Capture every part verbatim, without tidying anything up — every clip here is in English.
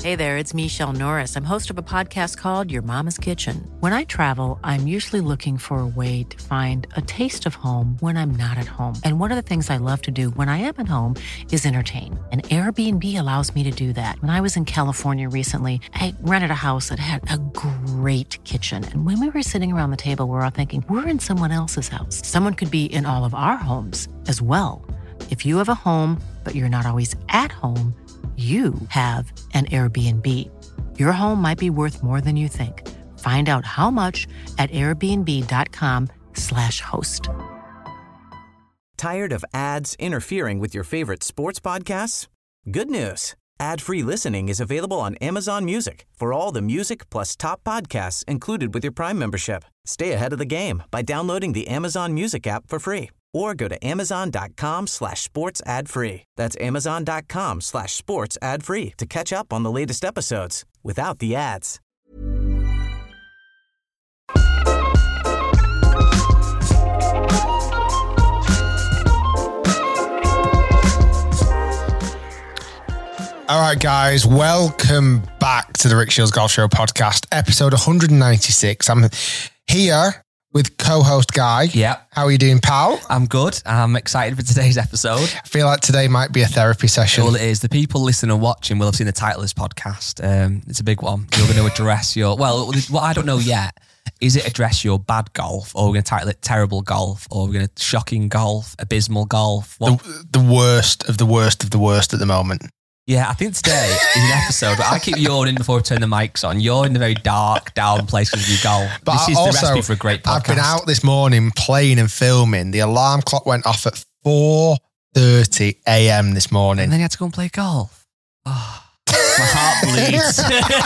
Hey there, it's Michelle Norris. I'm host of a podcast called Your Mama's Kitchen. When I travel, I'm usually looking for a way to find a taste of home when I'm not at home. And one of the things I love to do when I am at home is entertain. And Airbnb allows me to do that. When I was in California recently, I rented a house that had a great kitchen. And when we were sitting around the table, we were all thinking, we're in someone else's house. Someone could be in all of our homes as well. If you have a home, but you're not always at home, you have an Airbnb. Your home might be worth more than you think. Find out how much at airbnb.com slash host. Tired of ads interfering with your favorite sports podcasts? Good news. Ad-free listening is available on Amazon Music for all the music plus top podcasts included with your Prime membership. Stay ahead of the game by downloading the Amazon Music app for free or go to amazon.com slash sports ad free. That's amazon.com slash sports ad free to catch up on the latest episodes without the ads. All right, guys, welcome back to the Rick Shields Golf Show podcast, episode one ninety-six. I'm here with co-host Guy. Yeah. How are you doing, pal? I'm good. I'm excited for today's episode. I feel like today might be a therapy session. Well, it is. The people listening and watching will have seen the title of this podcast. Um, it's a big one. You're going to address your... Well, what I don't know yet, is it address your bad golf, or we're going to title it terrible golf, or we're going to shocking golf, abysmal golf? What? The, the worst of the worst of the worst at the moment. Yeah, I think today is an episode where I keep yawning before we turn the mics on. You're in a very dark, down place because of your golf. But this is also, the recipe for a great podcast. I've been out this morning playing and filming. The alarm clock went off at four thirty a.m. this morning. And then you had to go and play golf. Oh, my heart bleeds.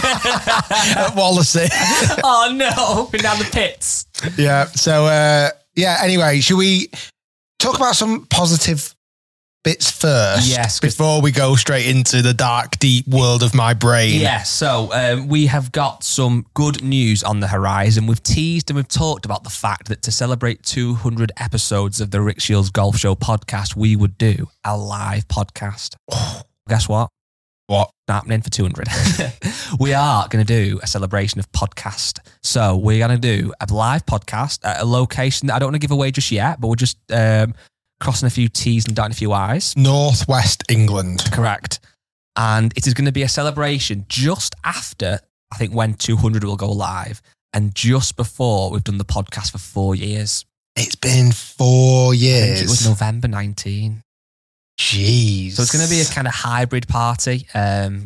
At Wallasey. Oh no, been down the pits. Yeah, so uh, yeah, anyway, should we talk about some positive bits first, yes, before we go straight into the dark, deep world of my brain? Yes, so um, we have got some good news on the horizon. We've teased and we've talked about the fact that to celebrate two hundred episodes of the Rick Shields Golf Show podcast, we would do a live podcast. Guess what? What? Not happening for two hundred. We are going to do a celebration of podcast. So we're going to do a live podcast at a location that I don't want to give away just yet, but we're just... Um, crossing a few T's and dotting a few I's. Northwest England. Correct. And it is going to be a celebration just after, I think, when two hundred will go live, and just before we've done the podcast for four years. It's been four years. I think it was November nineteenth. Jeez. So it's going to be a kind of hybrid party. Um,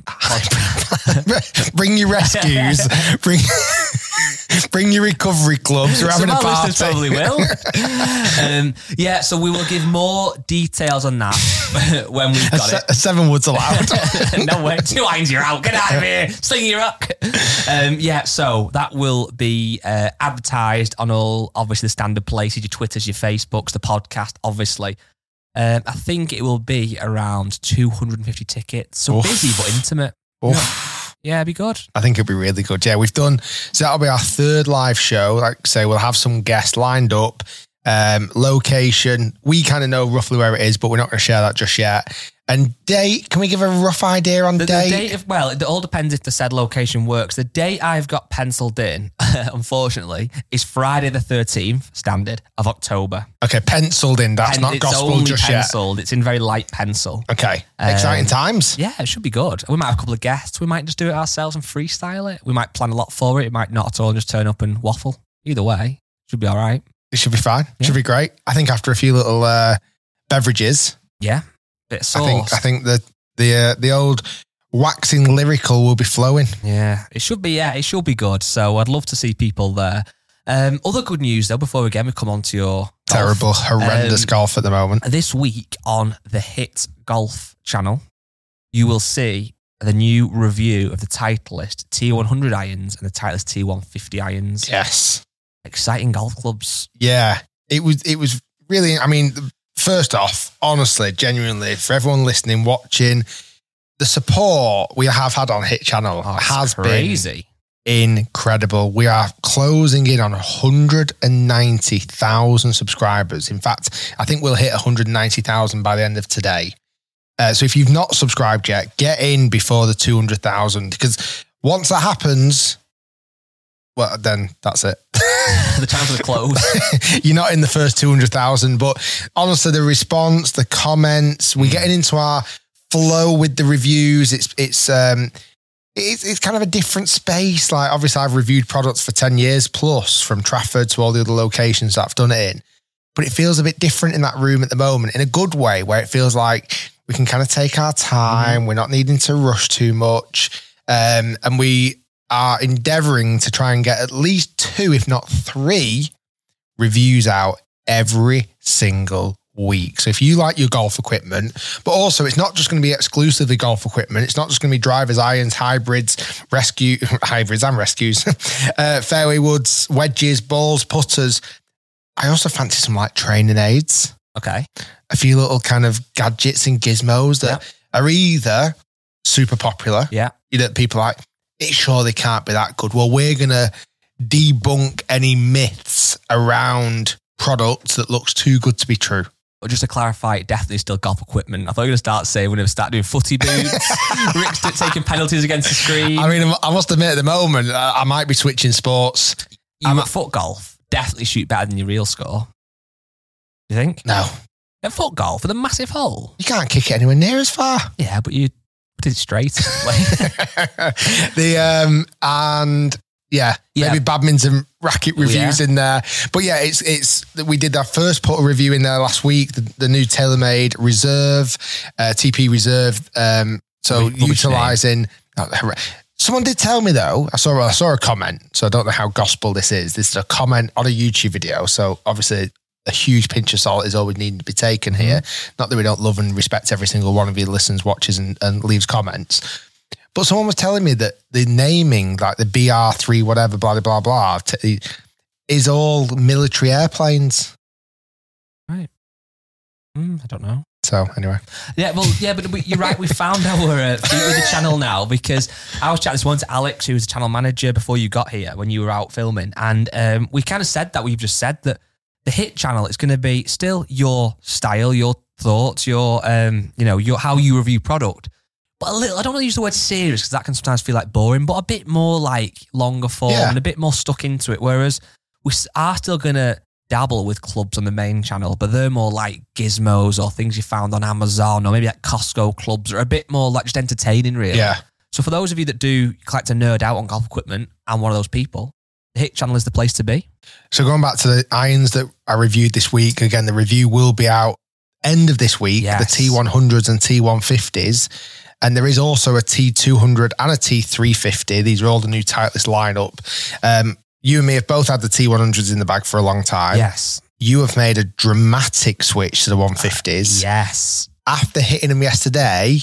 Bring your rescues. Bring... Bring your recovery clubs. We're having Some a party. Some probably will. um, yeah, so we will give more details on that when we've got a, it. A seven wood's allowed. No way. Two irons, you're out. Get out of here. Sling your rock. Um, yeah, so that will be uh, advertised on all, obviously, the standard places, your Twitters, your Facebooks, the podcast, obviously. Um, I think it will be around two hundred fifty tickets. So Oof. busy but intimate. Oof. Yeah, it'd be good. I think it'll be really good. Yeah, we've done, so that'll be our third live show. Like I say, we'll have some guests lined up. Um, location, we kind of know roughly where it is, but we're not going to share that just yet. And date, can we give a rough idea on the, date? The date of, well, it all depends if the said location works. The date I've got penciled in, unfortunately, is Friday the thirteenth, standard, of October. Okay, penciled in. That's and not it's gospel only just penciled. Yet. It's in very light pencil. Okay, um, exciting times. Yeah, it should be good. We might have a couple of guests. We might just do it ourselves and freestyle it. We might plan a lot for it. It might not at all and just turn up and waffle. Either way, should be all right. It should be fine. Yeah. Should be great. I think after a few little uh, beverages. Yeah, bit of sauce. I think, I think the, the, uh, the old waxing lyrical will be flowing. Yeah, it should be, yeah, it should be good. So I'd love to see people there. Um, other good news though, before again we come on to your terrible, golf. horrendous um, golf at the moment. This week on the Hit Golf channel, you will see the new review of the Titleist T one hundred irons and the Titleist T one fifty irons. Yes. Exciting golf clubs. Yeah, it was, it was really, I mean, first off, honestly, genuinely, for everyone listening, watching, the support we have had on Hit Channel oh, has crazy. been incredible. We are closing in on one hundred ninety thousand subscribers. In fact, I think we'll hit one hundred ninety thousand by the end of today. Uh, so if you've not subscribed yet, get in before the two hundred thousand, because once that happens, well, then that's it. The chances are closed. You're not in the first two hundred thousand, but honestly, the response, the comments, we're getting into our flow with the reviews. It's, it's, um, it's, it's kind of a different space. Like, obviously I've reviewed products for ten years plus, from Trafford to all the other locations that I've done it in, but it feels a bit different in that room at the moment, in a good way, where it feels like we can kind of take our time. Mm-hmm. We're not needing to rush too much. Um, and we are endeavoring to try and get at least two, if not three, reviews out every single week. So if you like your golf equipment, but also it's not just going to be exclusively golf equipment. It's not just going to be drivers, irons, hybrids, rescue, hybrids and rescues, uh, fairway woods, wedges, balls, putters. I also fancy some like training aids. Okay. A few little kind of gadgets and gizmos that yeah. are either super popular. Yeah. You know, people are like, it surely can't be that good. Well, we're going to debunk any myths around products that looks too good to be true. But just to clarify, it definitely still golf equipment. I thought you were going to start saying we're going to start doing footy boots. Rick's taking penalties against the screen. I mean, I must admit at the moment, I might be switching sports. You I'm at foot golf definitely shoot better than your real score. You think? No. At foot golf with a massive hole. You can't kick it anywhere near as far. Yeah, but you did it straight. the um and yeah, yeah, maybe badminton racket reviews yeah. in there. But yeah, it's it's we did our first putter review in there last week. The, the new TaylorMade Reserve, uh, T P Reserve. Um, so Rubbish utilising. Oh, someone did tell me though. I saw I saw a comment. So I don't know how gospel this is. This is a comment on a YouTube video. So obviously, a huge pinch of salt is always needing to be taken here. Mm. Not that we don't love and respect every single one of you listens, watches and, and leaves comments. But someone was telling me that the naming, like the B R three, whatever, blah, blah, blah, t- is all military airplanes. Right. Mm, I don't know. So anyway. Yeah, well, yeah, but we, you're right. We found our uh, feet with the channel now, because I was chatting this one to Alex, who was the channel manager before you got here when you were out filming. And um, we kind of said that, we've just said that the Hit channel is going to be still your style, your thoughts, your, um, you know, your how you review product. But a little, I don't want to use the word serious because that can sometimes feel like boring, but a bit more like longer form yeah. and a bit more stuck into it. Whereas we are still going to dabble with clubs on the main channel, but they're more like gizmos or things you found on Amazon or maybe like Costco clubs, are a bit more like just entertaining, really. Yeah. So for those of you that do like to nerd out on golf equipment, I'm one of those people, the Hit channel is the place to be. So going back to the irons that I reviewed this week, again, the review will be out end of this week, yes. the T one hundreds and T one fifties. And there is also a T two hundred and a T three fifty. These are all the new Titleist lineup. Um, you and me have both had the T one hundreds in the bag for a long time. Yes. You have made a dramatic switch to the one fifties. Uh, yes. After hitting them yesterday,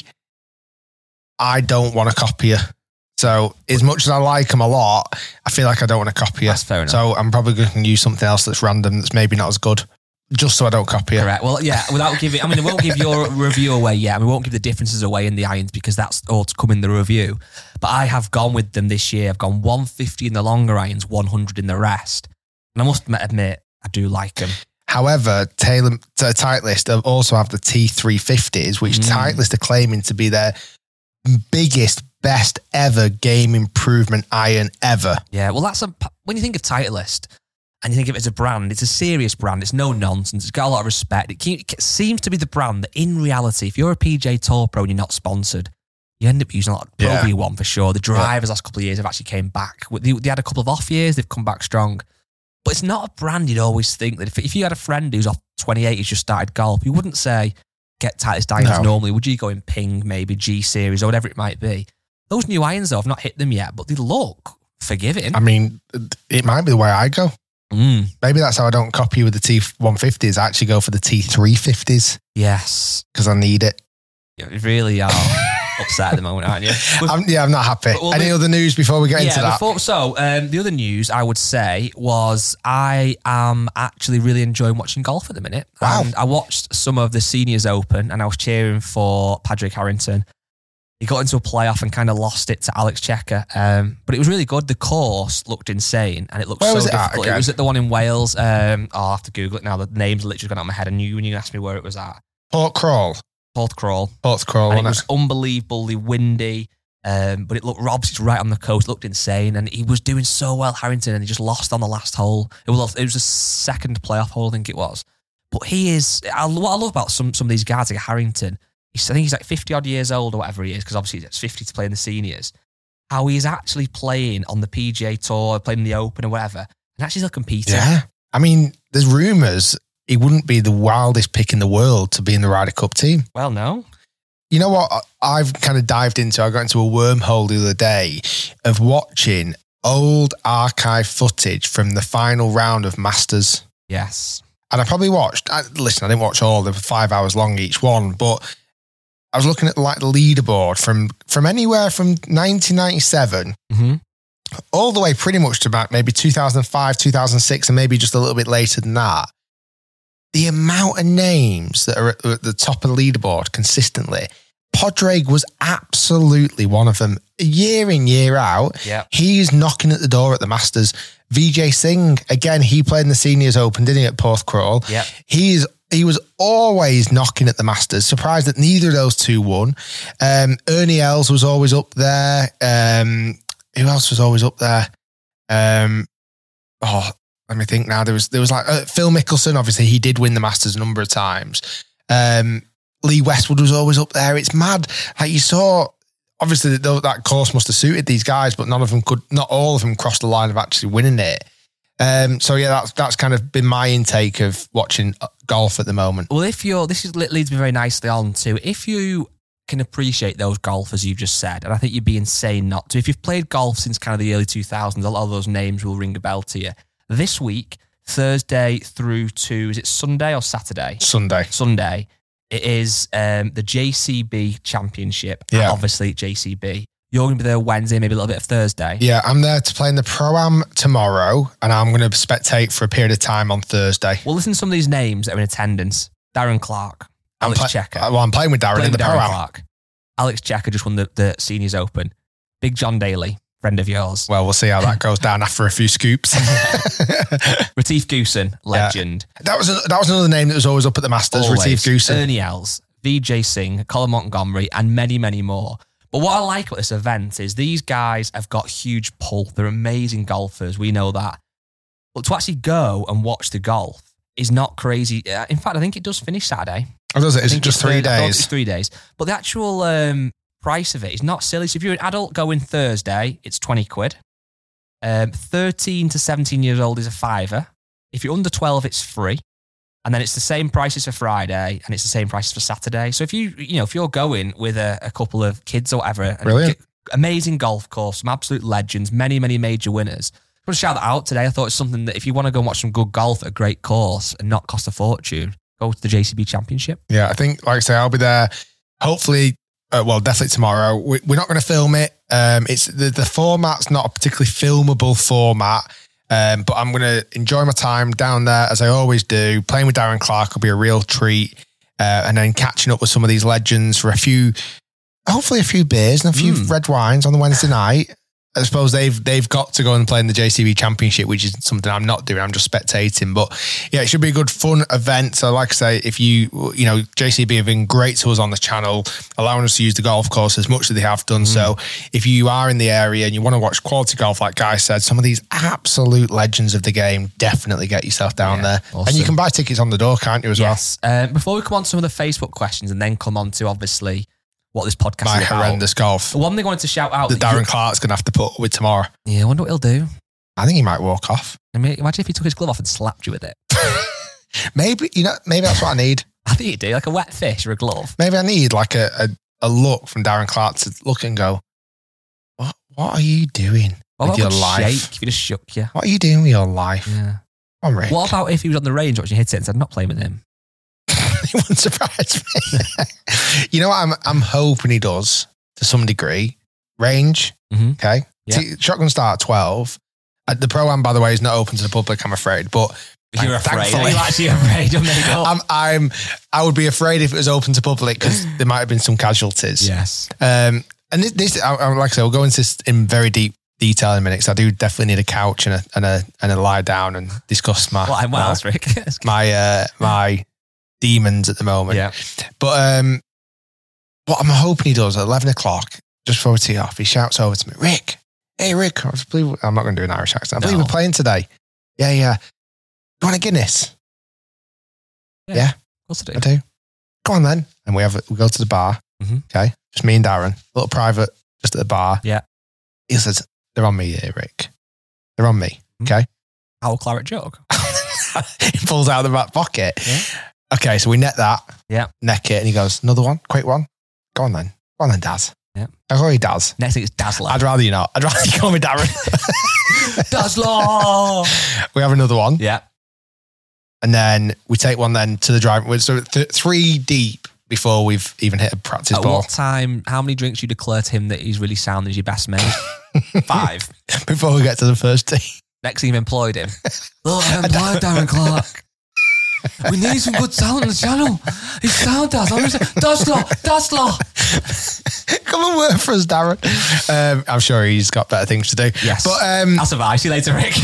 I don't want to copy you. So as much as I like them a lot, I feel like I don't want to copy you. That's fair enough. So I'm probably going to use something else that's random, that's maybe not as good, just so I don't copy you. Correct. Well, yeah, without giving, I mean, it won't give your review away yet. I mean, we won't give the differences away in the irons because that's all to come in the review. But I have gone with them this year. I've gone one fifty in the longer irons, one hundred in the rest. And I must admit, I do like them. However, Taylor, Titleist also have the T three fifties, which mm. Titleist are claiming to be their biggest, best ever game improvement iron ever. Yeah, well, that's a, when you think of Titleist and you think of it as a brand, it's a serious brand. It's no nonsense. It's got a lot of respect. It, can, it seems to be the brand that in reality, if you're a P G A Tour pro and you're not sponsored, you end up using a lot of Pro yeah. V one for sure. The drivers yeah. last couple of years have actually came back. They, they had a couple of off years. They've come back strong. But it's not a brand you'd always think that if, if you had a friend who's off twenty-eight, who's just started golf, you wouldn't say, get Titleist irons no. normally. Would you go in Ping, maybe G Series or whatever it might be? Those new irons, though, I've not hit them yet, but they look forgiving. I mean, it might be the way I go. Mm. Maybe that's how I don't copy you with the T one fifties. I actually go for the T three fifties. Yes. Because I need it. You really are upset at the moment, aren't you? I'm, yeah, I'm not happy. We'll Any be, other news before we get yeah, into that? Before, so, um, the other news I would say was I am actually really enjoying watching golf at the minute. Wow. And I watched some of the Seniors Open and I was cheering for Padraig Harrington. He got into a playoff and kind of lost it to Alex Checker. Um, but it was really good. The course looked insane and it looked Where so was it difficult. At it was at the one in Wales. Um, I'll have to Google it now. The name's literally gone out of my head. I knew when you asked me where it was at. Port Crawley. Porthcrawl. Porthcrawl, And it wasn't was unbelievably windy. Um, but it looked, Rob's right on the coast, looked insane, and he was doing so well, Harrington, and he just lost on the last hole. It was it was the second playoff hole, I think it was. But he is, I, what I love about some some of these guys like Harrington, he's, I think he's like fifty odd years old or whatever he is, because obviously it's fifty to play in the seniors. How he's actually playing on the P G A Tour, playing in the Open or whatever, and actually still competing. Yeah. I mean, there's rumours he wouldn't be the wildest pick in the world to be in the Ryder Cup team. Well, no. You know what I've kind of dived into? I got into a wormhole the other day of watching old archive footage from the final round of Masters. Yes. And I probably watched, I, listen, I didn't watch all, they were five hours long each one, but I was looking at like the leaderboard from, from anywhere from nineteen ninety-seven Mm-hmm. all the way pretty much to about maybe two thousand five, two thousand six, and maybe just a little bit later than that. The amount of names that are at, at the top of the leaderboard consistently, Padraig was absolutely one of them. Year in, year out, Yep. he's knocking at the door at the Masters. Vijay Singh, again, he played in the Seniors Open, didn't he, at Porthcrawl? Yep. He's He was always knocking at the Masters. Surprised that neither of those two won. Um, Ernie Els was always up there. Um, who else was always up there? Um, oh, let me think now. There was there was like uh, Phil Mickelson. Obviously, he did win the Masters a number of times. Um, Lee Westwood was always up there. It's mad. Like you saw, obviously that, that course must have suited these guys, but none of them could. Not all of them crossed the line of actually winning it. Um, so yeah, that's that's kind of been my intake of watching golf at the moment. Well, if you're, this is, leads me very nicely on to, if you can appreciate those golfers you've just said, and I think you'd be insane not to. If you've played golf since kind of the early two thousands, a lot of those names will ring a bell to you. This week, Thursday through to, is it Sunday or Saturday? Sunday. Sunday. It is um, the J C B Championship. Yeah. Obviously, J C B. You're going to be there Wednesday, maybe a little bit of Thursday. Yeah, I'm there to play in the Pro-Am tomorrow, and I'm going to spectate for a period of time on Thursday. Well, listen to some of these names that are in attendance. Darren Clark, Alex I'm Checker. Well, I'm playing with Darren Playing in the with Darren Pro-Am. Clark. Alex Checker just won the, the Seniors Open. Big John Daly, friend of yours. Well, we'll see how that goes down after a few scoops. Retief Goosen, legend. Yeah. That was a, that was another name that was always up at the Masters, Always. Retief Goosen. Ernie Els, Vijay Singh, Colin Montgomery, and many, many more. But what I like about this event is these guys have got huge pull. They're amazing golfers. We know that. But to actually go and watch the golf is not crazy. In fact, I think it does finish Saturday. Oh, does it? Is I it think just it's three I thought days? It's three days. But the actual um, price of it is not silly. So if you're an adult going Thursday, it's twenty quid. Um, thirteen to seventeen years old is a fiver. If you're under twelve, it's free. And then it's the same prices for Friday, and it's the same prices for Saturday. So if you, you know, if you're going with a, a couple of kids or whatever, and Brilliant. get- amazing golf course, some absolute legends, many, many major winners. I want to shout that out today. I thought it's something that if you want to go and watch some good golf at a great course and not cost a fortune, go to the J C B Championship. Yeah, I think, like I say, I'll be there. Hopefully, uh, well, definitely tomorrow. We, we're not going to film it. Um, it's the, the format's not a particularly filmable format. Um, but I'm going to enjoy my time down there as I always do. Playing with Darren Clark will be a real treat. Uh, and then catching up with some of these legends for a few, hopefully a few beers and a few Mm. red wines on the Wednesday night. I suppose they've they've got to go and play in the J C B Championship, which is something I'm not doing. I'm just spectating. But yeah, it should be a good, fun event. So like I say, if you, you know, J C B have been great to us on the channel, allowing us to use the golf course as much as they have done. Mm. So if you are in the area and you want to watch quality golf, like Guy said, some of these absolute legends of the game, definitely get yourself down Yeah, there. awesome. And you can buy tickets on the door, can't you, as Yes. Um, before we come on to some of the Facebook questions and then come on to obviously what this podcast well? My is about. horrendous golf. One thing I wanted to shout out That that you- Darren Clark's going to have to put up with tomorrow. Yeah, I wonder what he'll do. I think he might walk off. I mean, imagine if he took his glove off and slapped you with it. Maybe, you know, maybe that's what I need. I think he'd do, like a wet fish or a glove. Maybe I need like a, a, a look from Darren Clark to look and go, what what are you doing What with about your a good life? shake if he just shook you? What are you doing with your life? Yeah. Come on, Rick. What about if he was on the range watching you hit it and said, not playing with him? It wouldn't surprise me. You know what I'm I'm hoping he does to some degree? Range. Mm-hmm. Okay. Yeah. See, shotgun start at twelve. Uh, the Pro-Am, by the way, is not open to the public, I'm afraid. But You're afraid. thankfully- Are you actually afraid of make up? I'm, I'm, I would be afraid if it was open to public because there might have been some casualties. Yes. Um, and this, this I, I, like I said, we'll go into this in very deep detail in a minute because I do definitely need a couch and a and a and a lie down and discuss my What, what my, else, Rick? my uh, my demons at the moment. Yeah. But um, what I'm hoping he does at eleven o'clock, just before we tee off, he shouts over to me, Rick, hey, Rick, I believe, I'm not going to do an Irish accent. I believe No. we're playing today. Yeah, yeah. You want a Guinness? Yeah. Yeah, Of course I do. I do. Go on then. And we have we go to the bar. Mhm. Okay. Just me and Darren. A little private, just at the bar. Yeah. He says, they're on me here, Rick. They're on me. Mhm. Okay. Our claret jug. He pulls out of the back pocket. Yeah. Okay, so we net that. Yeah. Neck it. And he goes, another one? Quick one? Go on then. Go on then, Daz. Yeah. I call you Daz. Next thing is Dazzler. I'd rather you not. I'd rather you call me Darren. Dazzler. We have another one. Yeah. And then we take one then to the driver. So th- three deep before we've even hit a practice At ball. what time, how many drinks you declare to him that he's really sound as your best mate? Five. Before we get to the first tee. Next thing you've employed him. Look, I employed Darren Clark. We need some good sound on the channel. He's sound us. Dazzler, Dazzler. Come and work for us, Darren. Um, I'm sure he's got better things to do. Yes. But um, I'll survive. See you later, Rick.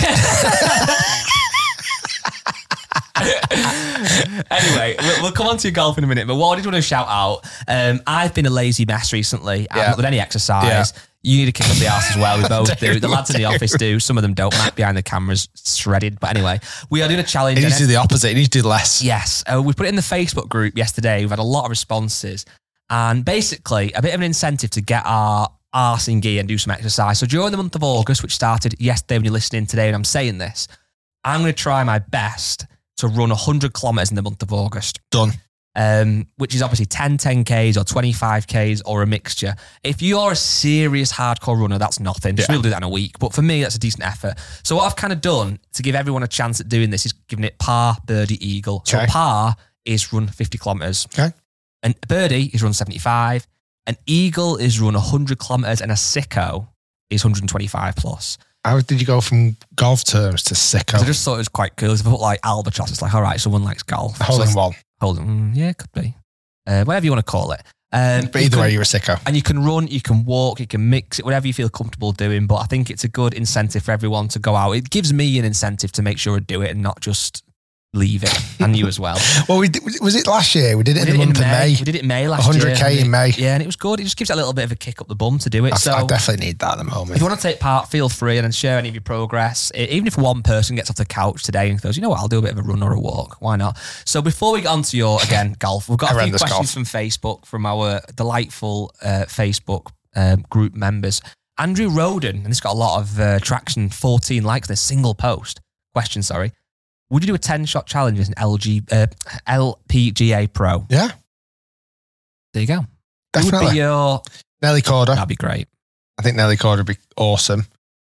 Anyway, we'll, we'll come on to your golf in a minute, but what I did want to shout out, um, I've been a lazy mess recently. I'm Yeah. not with any exercise. Yeah. You need to kick up the arse as well. We both do. do, The lads in the do. office do. Some of them don't. Matt behind the cameras shredded. But anyway, we are doing a challenge. he needs to and do the opposite. He needs to do less. Yes, uh, we put it in the Facebook group yesterday. We've had a lot of responses, and basically a bit of an incentive to get our arse in gear and do some exercise. So during the month of August, which started yesterday when you're listening today, and I'm saying this, I'm going to try my best to run one hundred kilometers in the month of August. Done. Um, which is obviously ten, ten Ks or twenty-five Ks or a mixture. If you're a serious hardcore runner, that's nothing. Yeah. We'll do that in a week. But for me, that's a decent effort. So what I've kind of done to give everyone a chance at doing this is giving it par, birdie, eagle. So Okay. par is run fifty kilometers. Okay. And birdie is run seventy-five. An eagle is run one hundred kilometers. And a sicko is one hundred twenty-five plus. How did you go from golf terms to sicko? So I just thought it was quite cool. If I put like albatross, it's like, all right, someone likes golf. Hole So in it's- one. Hold on. Mm, yeah, it could be. Uh, whatever you want to call it. Um, But you either can- way, you're a sicko. And you can run, you can walk, you can mix it, whatever you feel comfortable doing. But I think it's a good incentive for everyone to go out. It gives me an incentive to make sure I do it and not just leave it. And you as well. Well, we did, was it last year? We did it We in did the it month in of May. May. We did it in May last one year. hundred K and in it- May. Yeah, and it was good. It just gives it a little bit of a kick up the bum to do it. I, so I definitely need that at the if moment. you want to take part, feel free and then share any of your progress. I- Even if one person gets off the couch today and goes, you know what, I'll do a bit of a run or a walk. Why not? So before we get on to your, again, golf, we've got a few Horrendous questions golf. from Facebook, from our delightful uh, Facebook um, group members. Andrew Roden, and this got a lot of uh, traction, fourteen likes in a single post. Question, sorry. Would you do a ten-shot challenge as an L G, uh, L P G A Pro? Yeah, There you go. Who would definitely. be your... Nelly Corder. That'd be great. I think Nelly Corder would be awesome.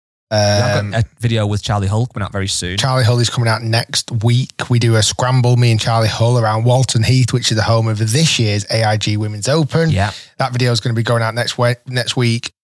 I've Um, got a video with Charlie Hull coming out very soon. Charlie Hull is coming out next week. We do a scramble, me and Charlie Hull, around Walton Heath, which is the home of this year's A I G Women's Open. Yeah. That video is going to be going out next we- next week.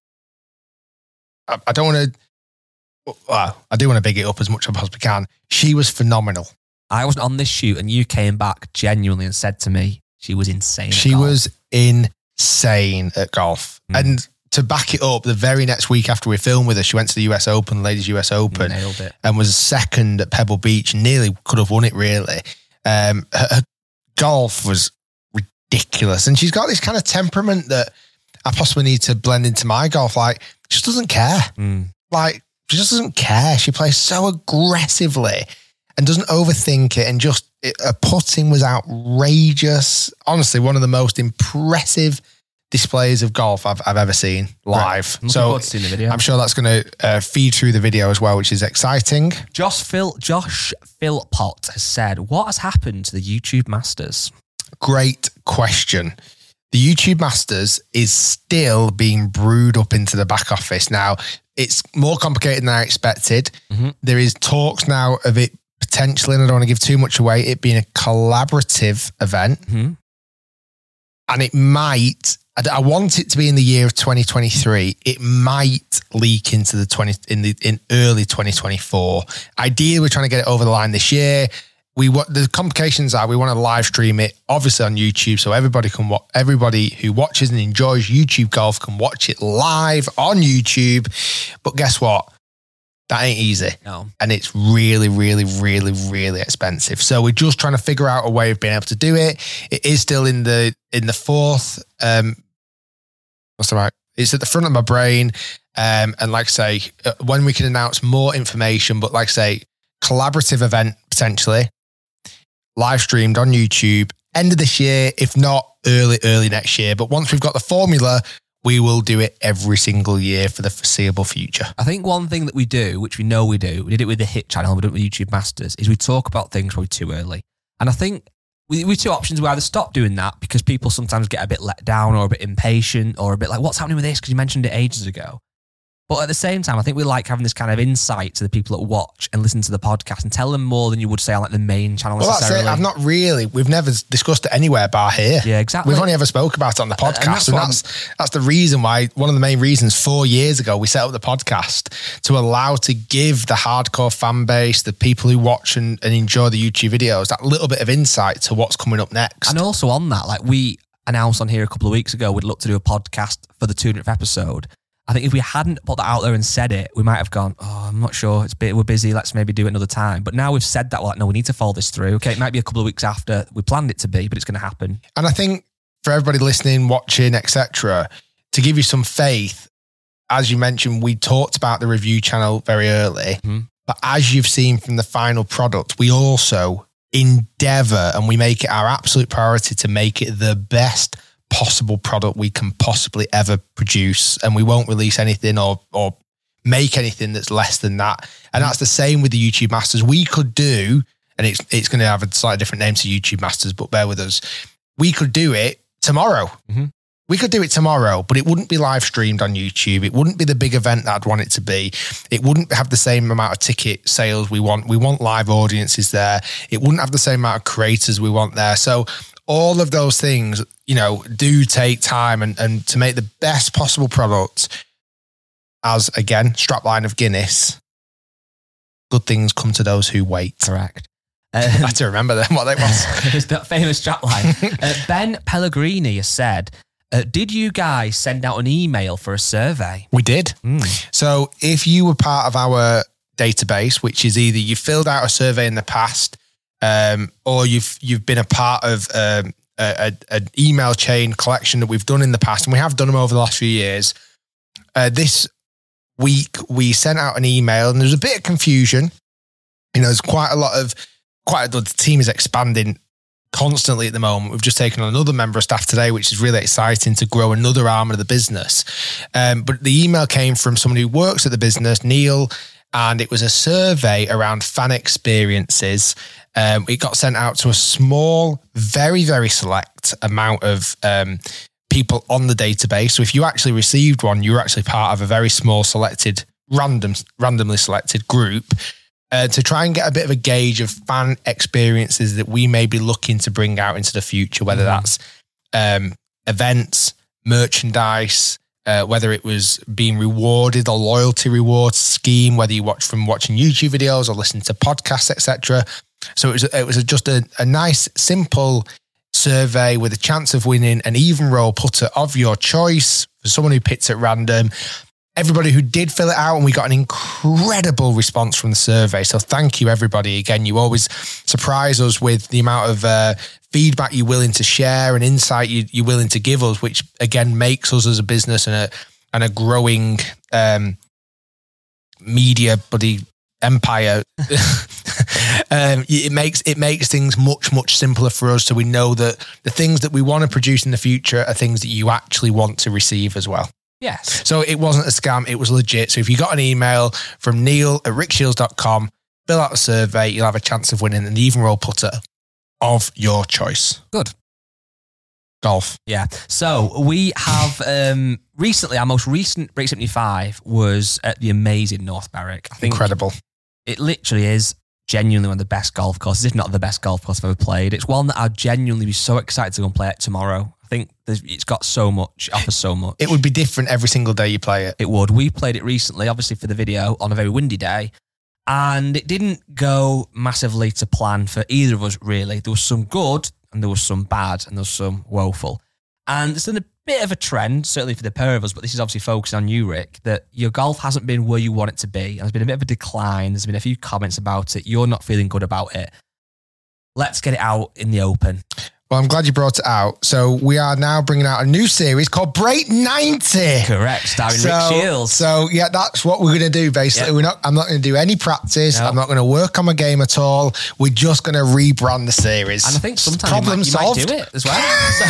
I, I don't want to... Well, I do want to big it up as much as I possibly can. She was phenomenal. I wasn't on this shoot and you came back genuinely and said to me, she was insane. at She golf. was insane at golf. Mm. And to back it up, the very next week after we filmed with her, she went to the U S Open, Ladies U S Open, Nailed it. and was second at Pebble Beach. Nearly could have won it, really. Um, her, her golf was ridiculous. And she's got this kind of temperament that I possibly need to blend into my golf. Like, she just doesn't care. Mm. Like, she just doesn't care. She plays so aggressively and doesn't overthink it. And just, it, her putting was outrageous. Honestly, one of the most impressive displays of golf I've, I've ever seen live. I'm looking So forward to seeing the video. I'm sure that's going to uh, feed through the video as well, which is exciting. Josh Phil Josh Philpott has said, what has happened to the YouTube Masters? Great question. The YouTube Masters is still being brewed up into the back office. Now, it's more complicated than I expected. Mm-hmm. There is talks now of it potentially, and I don't want to give too much away, it being a collaborative event. Mm-hmm. And it might, I, I want it to be in the year of twenty twenty-three. It might leak into the twenty in the in early twenty twenty-four. Ideally, we're trying to get it over the line this year. We what the complications are, we want to live stream it, obviously on YouTube, so everybody can watch. Everybody who watches and enjoys YouTube golf can watch it live on YouTube. But guess what? That ain't easy. No. And it's really, really, really, really expensive. So we're just trying to figure out a way of being able to do it. It is still in the in the fourth um, That's all right. It's at the front of my brain. Um, and like I say, when we can announce more information, but like I say, collaborative event potentially, live streamed on YouTube, end of this year, if not early, early next year. But once we've got the formula, we will do it every single year for the foreseeable future. I think one thing that we do, which we know we do, we did it with the Hit channel, we did it with YouTube Masters, is we talk about things probably too early. And I think we, we two options, we either stop doing that because people sometimes get a bit let down or a bit impatient or a bit like, what's happening with this? Because you mentioned it ages ago. But at the same time, I think we like having this kind of insight to the people that watch and listen to the podcast and tell them more than you would say on like the main channel well, necessarily. That's it. I've not really, we've never discussed it anywhere bar here. Yeah, exactly. We've only ever spoke about it on the podcast. And that's, and that's, that's the reason why, one of the main reasons four years ago, we set up the podcast to allow to give the hardcore fan base, the people who watch and, and enjoy the YouTube videos, that little bit of insight to what's coming up next. And also on that, like we announced on here a couple of weeks ago, we'd look to do a podcast for the two hundredth episode. I think if we hadn't put that out there and said it, we might have gone, oh, I'm not sure. It's bit, we're busy. Let's maybe do it another time. But now we've said that, we're like, no, we need to follow this through. Okay, it might be a couple of weeks after we planned it to be, but it's going to happen. And I think for everybody listening, watching, et cetera, to give you some faith, as you mentioned, we talked about the review channel very early. Mm-hmm. But as you've seen from the final product, we also endeavor and we make it our absolute priority to make it the best possible product we can possibly ever produce, and we won't release anything or or make anything that's less than that. And that's the same with the YouTube Masters. We could do, and it's it's going to have a slightly different name to YouTube Masters, but bear with us. We could do it tomorrow. Mm-hmm. We could do it tomorrow, but it wouldn't be live streamed on YouTube. It wouldn't be the big event that I'd want it to be. It wouldn't have the same amount of ticket sales we want. We want live audiences there. It wouldn't have the same amount of creators we want there. So all of those things, you know, do take time, and, and to make the best possible product, as again, strapline of Guinness, good things come to those who wait. Correct. Um, I had to remember them, what they was. It's that famous strapline. uh, Ben Pellegrini has said, uh, did you guys send out an email for a survey? We did. Mm. So if you were part of our database, which is either you filled out a survey in the past, Um, or you've you've been a part of um, a, a, an email chain collection that we've done in the past, and we have done them over the last few years. Uh, this week we sent out an email, and there's a bit of confusion. You know, there's quite a lot of quite a, the team is expanding constantly at the moment. We've just taken on another member of staff today, which is really exciting to grow another arm of the business. Um, but the email came from someone who works at the business, Neil, and it was a survey around fan experiences. Um, it got sent out to a small, very, very select amount of um, people on the database. So if you actually received one, you were actually part of a very small selected, random, randomly selected group uh, to try and get a bit of a gauge of fan experiences that we may be looking to bring out into the future, whether mm-hmm. that's um, events, merchandise, Uh, whether it was being rewarded, a loyalty reward scheme, whether you watch from watching YouTube videos or listening to podcasts, et cetera. So it was it was a, just a, a nice, simple survey with a chance of winning an even roll putter of your choice for someone who picked at random. Everybody who did fill it out, and we got an incredible response from the survey. So thank you, everybody. Again, you always surprise us with the amount of uh, feedback you're willing to share and insight you, you're willing to give us, which again makes us as a business and a and a growing um, media buddy empire. um, it makes it makes things much much simpler for us. So we know that the things that we want to produce in the future are things that you actually want to receive as well. Yes. So it wasn't a scam, it was legit. So if you got an email from Neil at rick shields dot com, fill out the survey, you'll have a chance of winning an even roll putter of your choice. Good. Golf. Yeah. So we have um, recently, our most recent Break seventy-five was at the amazing North Berwick. I think incredible. It literally is genuinely one of the best golf courses, if not the best golf course I've ever played. It's one that I'd genuinely be so excited to go and play it tomorrow. I think it's got so much, it offers so much. It would be different every single day you play it. It would. We played it recently, obviously for the video, on a very windy day, and it didn't go massively to plan for either of us, really. There was some good, and there was some bad, and there was some woeful. And it's been a bit of a trend, certainly for the pair of us, but this is obviously focusing on you, Rick, that your golf hasn't been where you want it to be. And there's been a bit of a decline. There's been a few comments about it. You're not feeling good about it. Let's get it out in the open. Well, I'm glad you brought it out. So we are now bringing out a new series called Break ninety. Correct, starring so, Rick Shields. So yeah, that's what we're going to do. Basically, yep. we're not. I'm not going to do any practice. Nope. I'm not going to work on my game at all. We're just going to rebrand the series. And I think sometimes Problem you, might, you solved. might do it as well.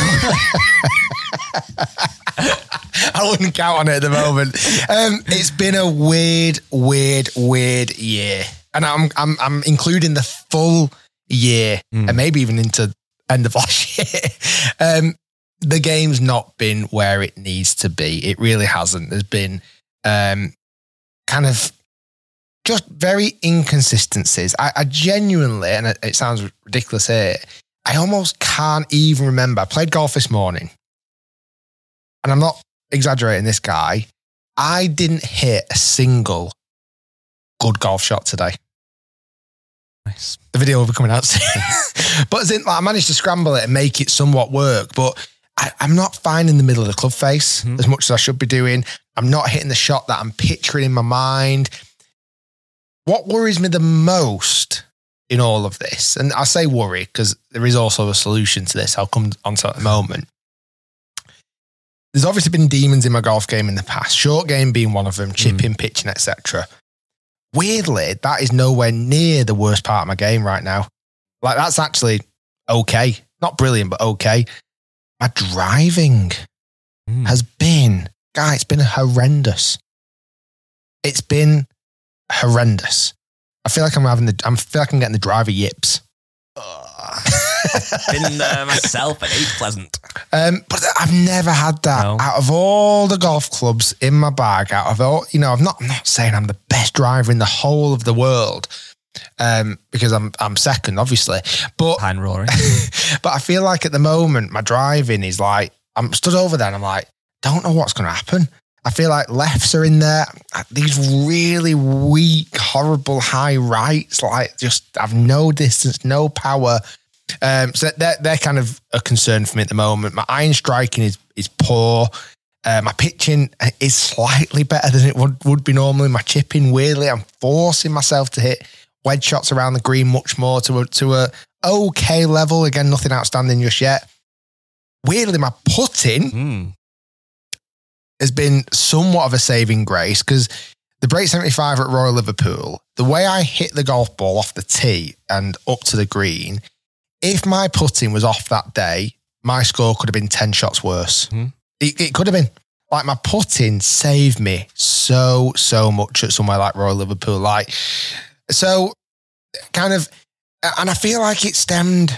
So. I wouldn't count on it at the moment. Um, it's been a weird, weird, weird year, and I'm I'm I'm including the full year, mm. and maybe even into end of last year. Um, the game's not been where it needs to be. It really hasn't. There's been um, kind of just very inconsistencies. I, I genuinely, and it, it sounds ridiculous here, I almost can't even remember. I played golf this morning, and I'm not exaggerating this, guy. I didn't hit a single good golf shot today. Nice. The video will be coming out soon. But as in, like, I managed to scramble it and make it somewhat work, but I, I'm not finding the middle of the club face mm-hmm. as much as I should be doing. I'm not hitting the shot that I'm picturing in my mind. What worries me the most in all of this, and I say worry because there is also a solution to this, I'll come on to it in a moment. There's obviously been demons in my golf game in the past, short game being one of them, chipping, mm. pitching, et cetera. Weirdly, that is nowhere near the worst part of my game right now. Like, that's actually okay. Not brilliant, but okay. My driving mm. has been, guys, it's been horrendous. It's been horrendous. I feel like I'm having the, I feel like I'm getting the driver yips. Been there myself, it ain't pleasant. Um, but I've never had that. No. Out of all the golf clubs in my bag, out of all, you know, I'm not, I'm not saying I'm the best driver in the whole of the world, um, because I'm, I'm second, obviously. But Behind Rory. But I feel like at the moment my driving is like, I'm stood over there and I'm like, don't know what's going to happen. I feel like lefts are in there. These really weak, horrible high rights, like just have no distance, no power. Um, so they're, they're kind of a concern for me at the moment. My iron striking is is poor. Uh, my pitching is slightly better than it would, would be normally. My chipping, weirdly, I'm forcing myself to hit wedge shots around the green much more to a, to a okay level. Again, nothing outstanding just yet. Weirdly, my putting mm. has been somewhat of a saving grace because the Break seventy-five at Royal Liverpool, the way I hit the golf ball off the tee and up to the green, if my putting was off that day, my score could have been ten shots worse. Mm. It, it could have been. Like, my putting saved me so, so much at somewhere like Royal Liverpool. Like, so kind of, and I feel like it stemmed,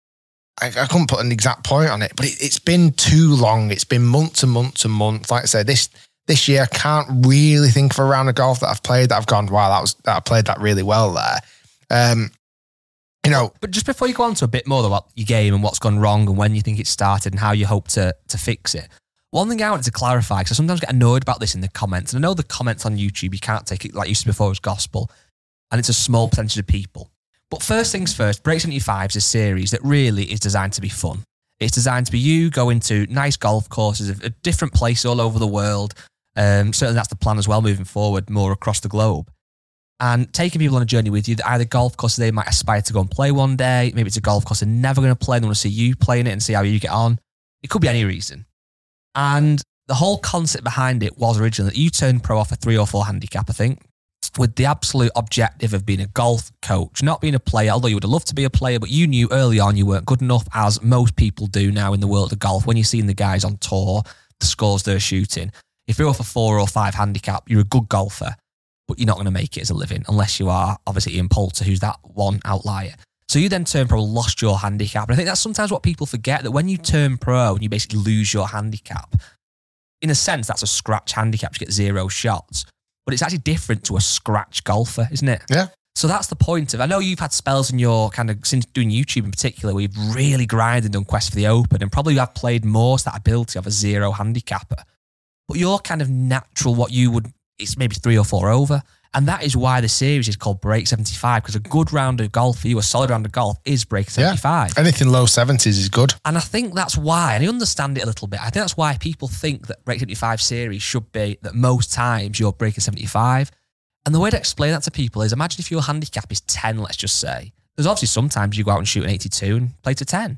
I, I couldn't put an exact point on it, but it, it's been too long. It's been months and months and months. Like I said, this this year, I can't really think of a round of golf that I've played that I've gone, wow, that was that I played that really well there. Um, You know, but just before you go on to a bit more about your game and what's gone wrong and when you think it started and how you hope to to fix it, one thing I wanted to clarify, because I sometimes get annoyed about this in the comments, and I know the comments on YouTube, you can't take it like you said before as gospel, and it's a small percentage of people. But first things first, Break seventy-five is a series that really is designed to be fun. It's designed to be you going to nice golf courses of, of different places all over the world. Um, certainly that's the plan as well moving forward, more across the globe. And taking people on a journey with you, that either golf courses they might aspire to go and play one day, maybe it's a golf course they're never going to play, and they want to see you playing it and see how you get on. It could be any reason. And the whole concept behind it was originally that you turned pro off a three or four handicap, I think, with the absolute objective of being a golf coach, not being a player, although you would have loved to be a player, but you knew early on you weren't good enough, as most people do now in the world of golf. When you're seeing the guys on tour, the scores they're shooting, if you're off a four or five handicap, you're a good golfer, but you're not going to make it as a living unless you are obviously Ian Poulter, who's that one outlier. So you then turn pro, lost your handicap. And I think that's sometimes what people forget, that when you turn pro and you basically lose your handicap, in a sense, that's a scratch handicap. You get zero shots, but it's actually different to a scratch golfer, isn't it? Yeah. So that's the point of, I know you've had spells in your kind of, since doing YouTube in particular, where you've really grinded and done Quest for the Open, and probably have played more to that ability of a zero handicapper. But you're kind of natural, what you would, it's maybe three or four over. And that is why the series is called Break seventy-five, because a good round of golf for you, a solid round of golf, is Break seventy-five. Yeah. Anything low seventies is good. And I think that's why, and I understand it a little bit, I think that's why people think that Break seventy-five series should be that most times you're breaking seventy-five. And the way to explain that to people is, imagine if your handicap is ten, let's just say. There's obviously sometimes you go out and shoot an eighty-two and play to ten.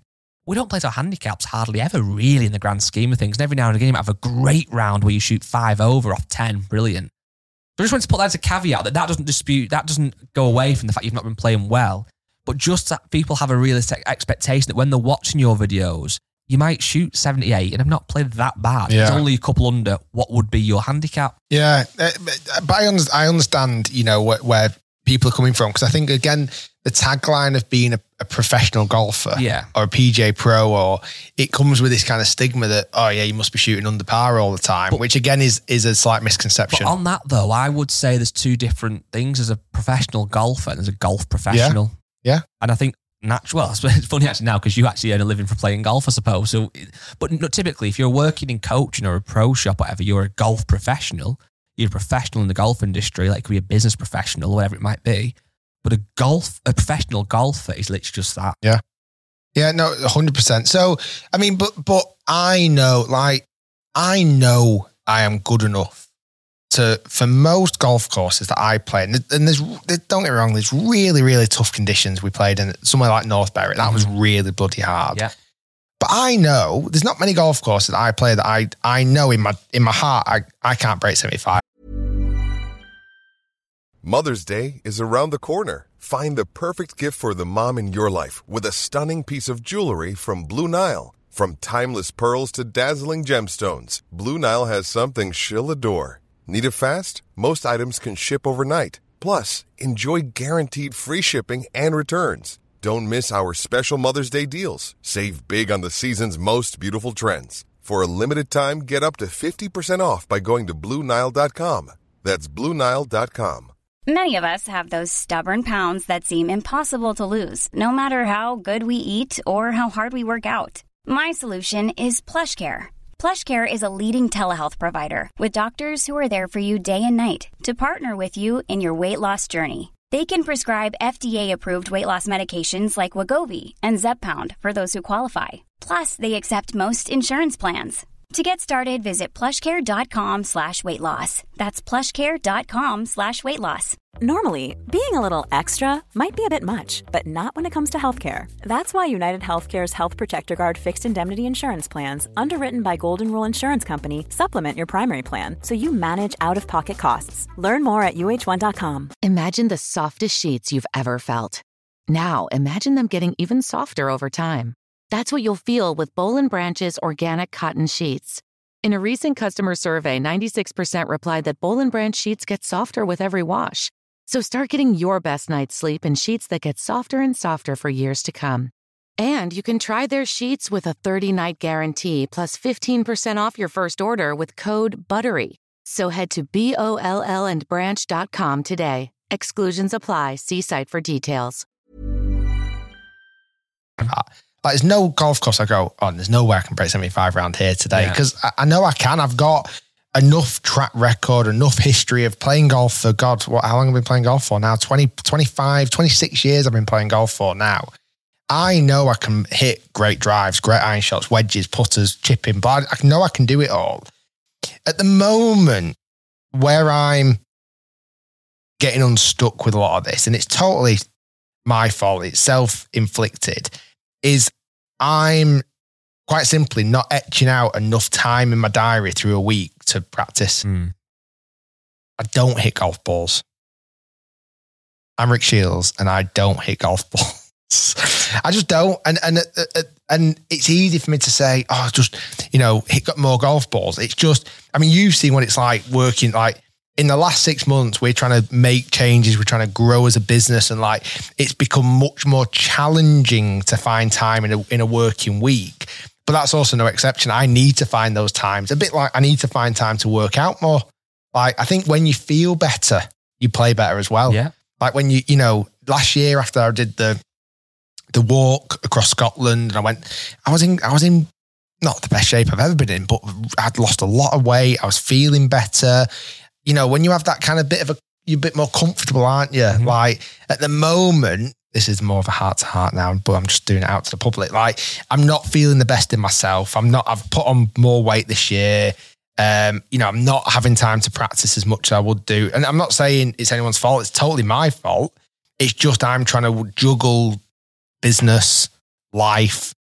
we don't place our handicaps hardly ever really in the grand scheme of things. And every now and again, you might have a great round where you shoot five over off ten. Brilliant. But I just wanted to put that as a caveat that that doesn't dispute, that doesn't go away from the fact you've not been playing well. But just that people have a realistic expectation that when they're watching your videos, you might shoot seventy-eight and have not played that bad. Yeah. It's only a couple under what would be your handicap. Yeah, but I understand, I understand you know, where, where people are coming from. Because I think, again, the tagline of being a, a professional golfer yeah. or a P G A pro, or it comes with this kind of stigma that, oh yeah, you must be shooting under par all the time, but, which again is is a slight misconception. But on that though, I would say there's two different things. There's a professional golfer and there's a golf professional. Yeah. yeah. And I think natural, well, it's funny actually now because you actually earn a living for playing golf, I suppose. So, but no, typically if you're working in coaching or a pro shop, whatever, you're a golf professional. You're a professional in the golf industry, like it could be a business professional, whatever it might be. But a golf, a professional golfer is literally just that. Yeah. Yeah, no, one hundred percent. So, I mean, but but I know, like, I know I am good enough to, for most golf courses that I play, and there's, don't get me wrong, there's really, really tough conditions we played in somewhere like North Berwick. That was really bloody hard. Yeah. But I know there's not many golf courses that I play that I I know in my in my heart I, I can't break seventy-five. Mother's Day is around the corner. Find the perfect gift for the mom in your life with a stunning piece of jewelry from Blue Nile. From timeless pearls to dazzling gemstones, Blue Nile has something she'll adore. Need it fast? Most items can ship overnight. Plus, enjoy guaranteed free shipping and returns. Don't miss our special Mother's Day deals. Save big on the season's most beautiful trends. For a limited time, get up to fifty percent off by going to Blue Nile dot com. That's Blue Nile dot com. Many of us have those stubborn pounds that seem impossible to lose, no matter how good we eat or how hard we work out. My solution is PlushCare. PlushCare is a leading telehealth provider with doctors who are there for you day and night to partner with you in your weight loss journey. They can prescribe F D A-approved weight loss medications like Wegovy and Zepbound for those who qualify. Plus, they accept most insurance plans. To get started, visit plushcare.com slash weight loss. That's plushcare.com slash weight loss. Normally, being a little extra might be a bit much, but not when it comes to healthcare. That's why United Healthcare's Health Protector Guard fixed indemnity insurance plans, underwritten by Golden Rule Insurance Company, supplement your primary plan so you manage out-of-pocket costs. Learn more at U H one dot com. Imagine the softest sheets you've ever felt. Now, imagine them getting even softer over time. That's what you'll feel with Boll and Branch's organic cotton sheets. In a recent customer survey, ninety-six percent replied that Boll and Branch sheets get softer with every wash. So start getting your best night's sleep in sheets that get softer and softer for years to come. And you can try their sheets with a thirty-night guarantee plus fifteen percent off your first order with code BUTTERY. So head to B O L L and branch dot com today. Exclusions apply. See site for details. Like, there's no golf course I go on. There's no way I can break seventy-five around here today because yeah. I, I know I can. I've got enough track record, enough history of playing golf for God. What? How long have I been playing golf for now? twenty, twenty-five, twenty-six years I've been playing golf for now. I know I can hit great drives, great iron shots, wedges, putters, chipping, but I know I can do it all. At the moment where I'm getting unstuck with a lot of this, and it's totally my fault, it's self-inflicted, is I'm quite simply not etching out enough time in my diary through a week to practice. Mm. I don't hit golf balls. I'm Rick Shields and I don't hit golf balls. I just don't. And, and, uh, and it's easy for me to say, oh, just, you know, hit more golf balls. It's just, I mean, you've seen what it's like working, like, in the last six months, we're trying to make changes. We're trying to grow as a business, and like it's become much more challenging to find time in a in a working week. But that's also no exception. I need to find those times. A bit like I need to find time to work out more. Like I think when you feel better, you play better as well. Yeah. Like when you you know last year after I did the the walk across Scotland, and I went, I was in I was in not the best shape I've ever been in, but I'd lost a lot of weight. I was feeling better. You know, when you have that kind of bit of a, you're a bit more comfortable, aren't you? Mm-hmm. Like at the moment, this is more of a heart to heart now, but I'm just doing it out to the public. Like I'm not feeling the best in myself. I'm not, I've put on more weight this year. Um, you know, I'm not having time to practice as much as I would do. And I'm not saying it's anyone's fault. It's totally my fault. It's just, I'm trying to juggle business, life,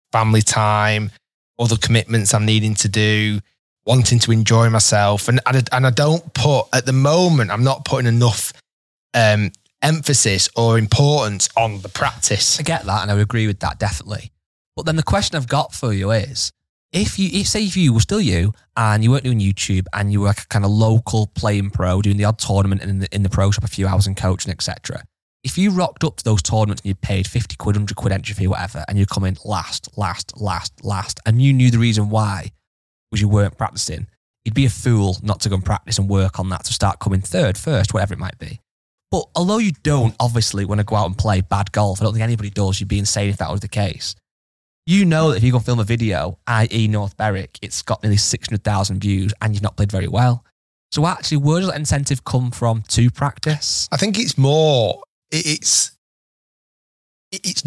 family time, other commitments I'm needing to do, wanting to enjoy myself. And, and, I, and I don't put, at the moment, I'm not putting enough um, emphasis or importance on the practice. I get that, and I would agree with that, definitely. But then the question I've got for you is, if you, if, say if you were still you and you weren't doing YouTube and you were like a kind of local playing pro, doing the odd tournament in the, in the pro shop, a few hours and coaching, et cetera. If you rocked up to those tournaments and you paid fifty quid, one hundred quid entry fee, whatever, and you come in last, last, last, last, and you knew the reason why was you weren't practicing, you'd be a fool not to go and practice and work on that to start coming third, first, whatever it might be. But although you don't obviously want to go out and play bad golf, I don't think anybody does, you'd be insane if that was the case. You know that if you go film a video, that is. North Berwick, it's got nearly six hundred thousand views and you've not played very well. So actually, where does that incentive come from to practice? I think it's more, it's, it's,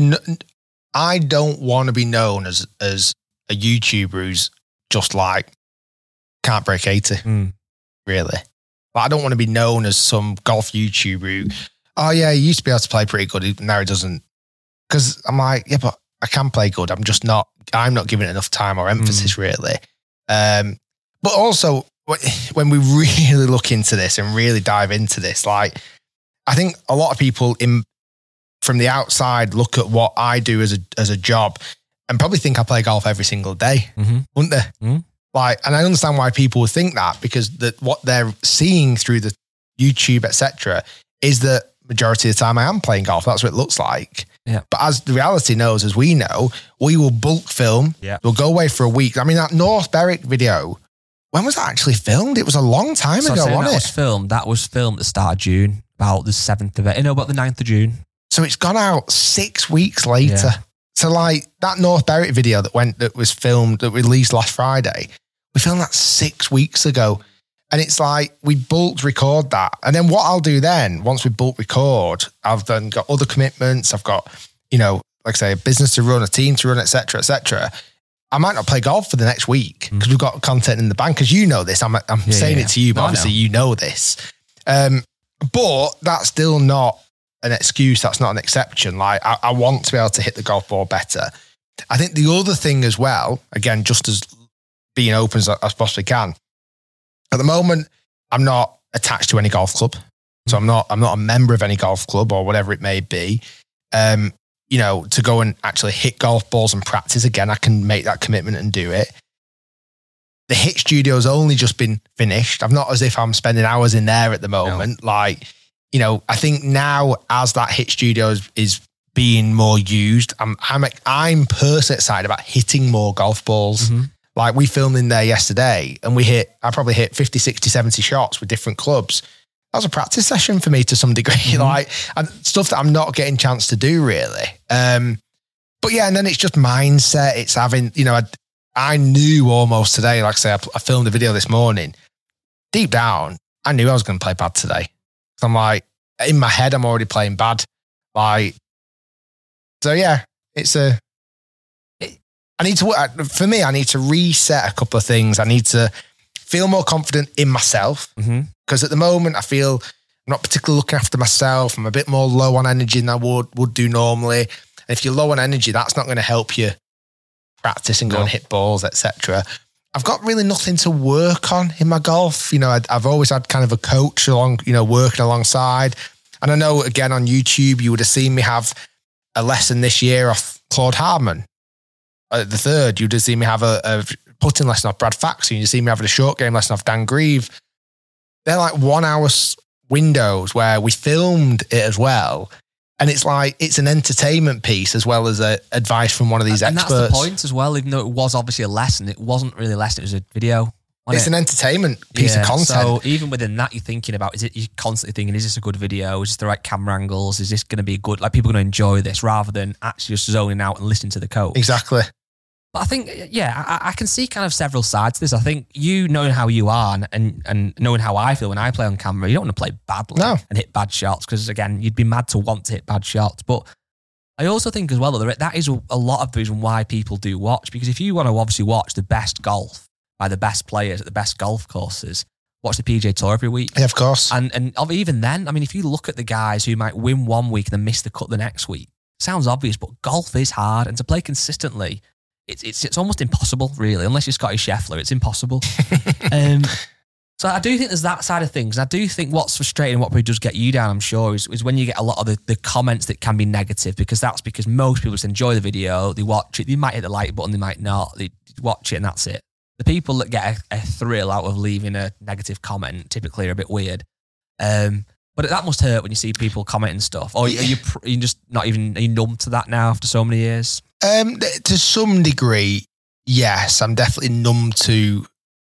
I don't want to be known as, as a YouTuber who's just like, can't break eighty, mm. really. But I don't want to be known as some golf YouTuber who, oh yeah, he used to be able to play pretty good, now he doesn't. Because I'm like, yeah, but I can play good. I'm just not, I'm not giving it enough time or emphasis, mm. really. Um, but also, when we really look into this and really dive into this, like, I think a lot of people in from the outside look at what I do as a as a job and probably think I play golf every single day, mm-hmm. wouldn't they? Mm-hmm. Like, and I understand why people would think that, because that what they're seeing through the YouTube, et cetera, is that majority of the time I am playing golf. That's what it looks like. Yeah. But as the reality knows, as we know, we will bulk film. Yeah. We'll go away for a week. I mean, that North Berwick video, when was that actually filmed? It was a long time so ago, wasn't that it? Was filmed, that was filmed at the start of June, about the seventh of it, you know, about the ninth of June. So it's gone out six weeks later. Yeah. So like that North Berwick video that went, that was filmed, that released last Friday, we filmed that six weeks ago. And it's like, we bulk record that. And then what I'll do then, once we bulk record, I've then got other commitments. I've got, you know, like I say, a business to run, a team to run, et cetera, et cetera. I might not play golf for the next week because mm. we've got content in the bank. Because you know this, I'm, I'm yeah, saying yeah. it to you, but no, obviously know. you know this. Um, but that's still not an excuse. That's not an exception. Like I, I want to be able to hit the golf ball better. I think the other thing as well, again, just as being open as I, as possibly can. At the moment, I'm not attached to any golf club. So I'm not, I'm not a member of any golf club or whatever it may be. Um, you know, to go and actually hit golf balls and practice again, I can make that commitment and do it. The hit studio's only just been finished. I'm not as if I'm spending hours in there at the moment. No. Like, you know, I think now as that hit studio is, is being more used, I'm, I'm, I'm personally excited about hitting more golf balls. Mm-hmm. Like we filmed in there yesterday and we hit, I probably hit fifty, sixty, seventy shots with different clubs. That was a practice session for me to some degree, mm-hmm. like and stuff that I'm not getting a chance to do really. Um, but yeah, and then it's just mindset. It's having, you know, I, I knew almost today, like I say, I, I filmed a video this morning. Deep down, I knew I was going to play bad today. So I'm like, in my head, I'm already playing bad. Like, so yeah, it's a, I need to, for me, I need to reset a couple of things. I need to feel more confident in myself because mm-hmm. at the moment I feel I'm not particularly looking after myself. I'm a bit more low on energy than I would, would do normally. And if you're low on energy, that's not going to help you practice and go no. and hit balls, et cetera. I've got really nothing to work on in my golf. You know, I, I've always had kind of a coach along, you know, working alongside. And I know again on YouTube, you would have seen me have a lesson this year off Claude Hardman. At the third, you'd have seen me have a, a putting lesson off Brad Faxon. You'd see me having a short game lesson off Dan Grieve. They're like one hour windows where we filmed it as well. And it's like, it's an entertainment piece as well as a advice from one of these and experts. And that's the point as well, even though it was obviously a lesson, it wasn't really a lesson, it was a video. It's it? an entertainment piece yeah, of content. So even within that, you're thinking about, is it, you're constantly thinking, is this a good video? Is this the right camera angles? Is this going to be good? Like people are going to enjoy this rather than actually just zoning out and listening to the coach. Exactly. But I think, yeah, I, I can see kind of several sides to this. I think you knowing how you are and, and knowing how I feel when I play on camera, you don't want to play badly no. and hit bad shots because, again, you'd be mad to want to hit bad shots. But I also think as well that that is a lot of the reason why people do watch, because if you want to obviously watch the best golf by the best players at the best golf courses, watch the P G A Tour every week. Yeah, of course. And, and even then, I mean, if you look at the guys who might win one week and then miss the cut the next week, sounds obvious, but golf is hard. And to play consistently, it's it's it's almost impossible, really, unless you're Scotty Scheffler. It's impossible. um, so I do think there's that side of things. I do think what's frustrating, what probably does get you down, I'm sure, is, is when you get a lot of the, the comments that can be negative, because that's because most people just enjoy the video, they watch it, they might hit the like button, they might not, they watch it and that's it. The people that get a, a thrill out of leaving a negative comment typically are a bit weird. Um, but that must hurt when you see people commenting stuff. Or are you, are you just not even, are you numb to that now after so many years? Um, to some degree, yes. I'm definitely numb to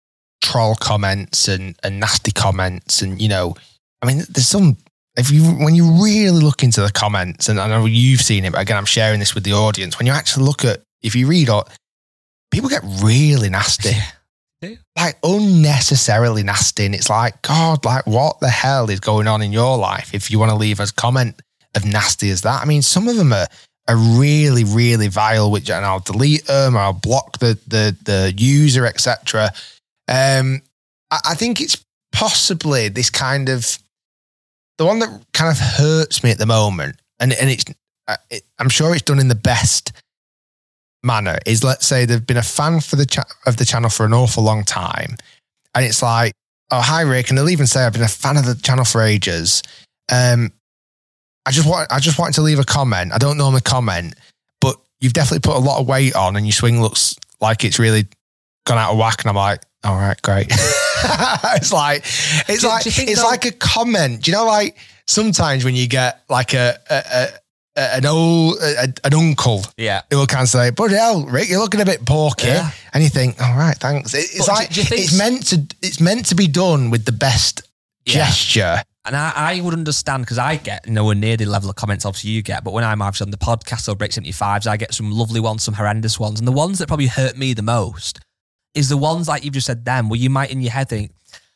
troll comments and, and nasty comments. And, you know, I mean, there's some, if you, when you really look into the comments, and I know you've seen it, but again, I'm sharing this with the audience. When you actually look at, if you read all, people get really nasty. Yeah. Like unnecessarily nasty. And it's like, God, like what the hell is going on in your life if you want to leave a comment of nasty as that? I mean, some of them are, are really, really vile, which, and I'll delete them or I'll block the the, the user, et cetera. Um, I, I think it's possibly this kind of, the one that kind of hurts me at the moment, and, and it's, it, I'm sure it's done in the best manner, is let's say they've been a fan for the cha- of the channel for an awful long time, and it's like, oh, hi Rick, and they'll even say I've been a fan of the channel for ages. Um, I just want, I just wanted to leave a comment. I don't normally comment, but you've definitely put a lot of weight on, and your swing looks like it's really gone out of whack. And I'm like, all right, great. It's like, it's do, like, do it's though- like a comment. Do you know, like sometimes when you get like a, a, a an old, a, an uncle, Yeah. who will kind of say, bloody hell, Rick, you're looking a bit porky. Yeah. And you think, all right, thanks. It, it's But like, do- do you think it's s- meant to, it's meant to be done with the best Yeah. gesture. And I, I would understand, because I get nowhere near the level of comments obviously you get, but when I'm obviously on the podcast or Break seventy-fives, I get some lovely ones, some horrendous ones. And the ones that probably hurt me the most is the ones like you've just said then, where you might in your head think,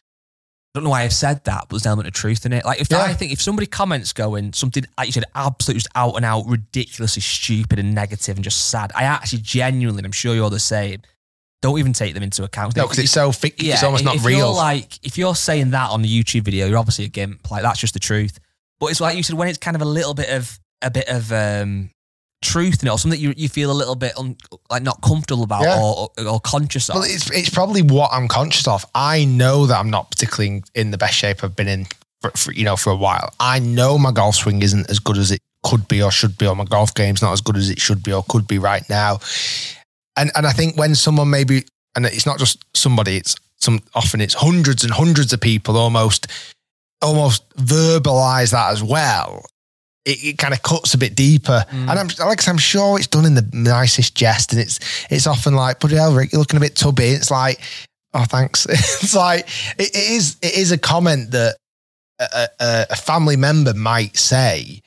I don't know why I've said that, but there's an element of truth in it. Like if Yeah. I think if somebody comments going something, like you said, absolutely just out and out, ridiculously stupid and negative and just sad, I actually genuinely, and I'm sure you're the same, don't even take them into account. No, because it's so fic- it's almost not if real. You're like, if you're saying that on the YouTube video, you're obviously a gimp. Like that's just the truth. But it's like you said, when it's kind of a little bit of a bit of um, truth in it, or something that you you feel a little bit un, like not comfortable about, Yeah. or, or or conscious of. Well, it's it's probably what I'm conscious of. I know that I'm not particularly in the best shape I've been in, for, for, you know, for a while. I know my golf swing isn't as good as it could be or should be, or my golf game's not as good as it should be or could be right now. And and I think when someone maybe, and it's not just somebody, it's some often it's hundreds and hundreds of people almost almost verbalize that as well. It, it kind of cuts a bit deeper. Mm. And I'm like, I'm sure it's done in the nicest jest, and it's it's often like, bloody hell, Rick, you're looking a bit tubby. It's like, oh, thanks. It's like, it, it is it is a comment that a, a, a family member might say,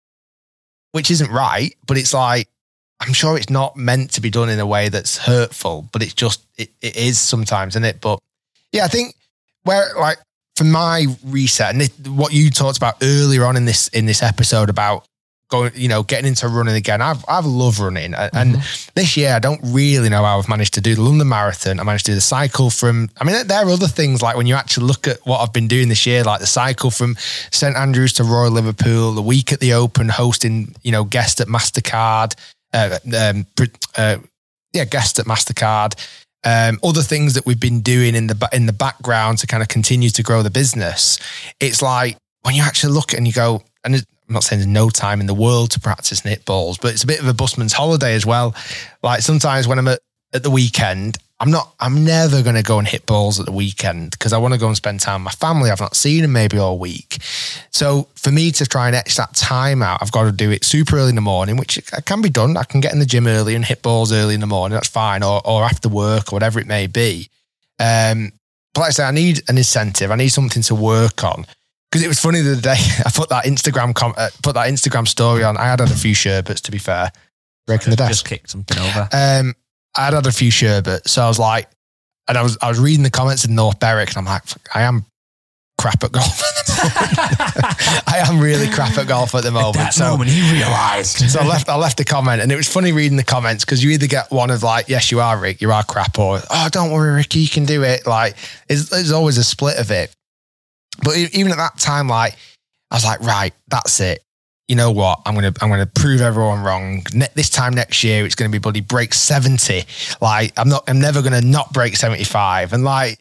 which isn't right, but it's like, I'm sure it's not meant to be done in a way that's hurtful, but it's just, it, it is sometimes, isn't it? But yeah, I think where, like, for my reset, and it, what you talked about earlier on in this in this episode about going, you know, getting into running again. I've I've loved running, and, and this year I don't really know how I've managed to do the London Marathon. I managed to do the cycle from. I mean, there are other things like when you actually look at what I've been doing this year, like the cycle from St Andrews to Royal Liverpool, the week at the Open, hosting, you know, guest at Mastercard, uh, um, uh, yeah, guest at Mastercard. Um, other things that we've been doing in the in the background to kind of continue to grow the business. It's like when you actually look at it and you go, and I'm not saying there's no time in the world to practice and hit balls, but it's a bit of a busman's holiday as well. Like sometimes when I'm at, at the weekend, I'm not, I'm never going to go and hit balls at the weekend because I want to go and spend time with my family. I've not seen them maybe all week. So for me to try and etch that time out, I've got to do it super early in the morning, which can be done. I can get in the gym early and hit balls early in the morning. That's fine. Or, or after work or whatever it may be. Um, but like I say, I need an incentive. I need something to work on. Because it was funny the other day, I put that Instagram com- uh, put that Instagram story on. I had had a few sherbets, to be fair. Breaking the desk. Just kicked something over. Um, I had had a few sherbets, so I was like, and I was I was reading the comments in North Berwick, and I'm like, I am crap at golf. I am really crap at golf at the moment. At that so, moment, he realised. so I left I left a comment, and it was funny reading the comments because you either get one of like, yes, you are, Rick, you are crap, or oh, don't worry, Ricky, you can do it. Like, it's, there's always a split of it. But even at that time, like, I was like, right, that's it. you know what? I'm gonna I'm gonna prove everyone wrong. Ne- this time next year, it's gonna be bloody break seventy. Like I'm not. I'm never gonna not break seventy-five. And like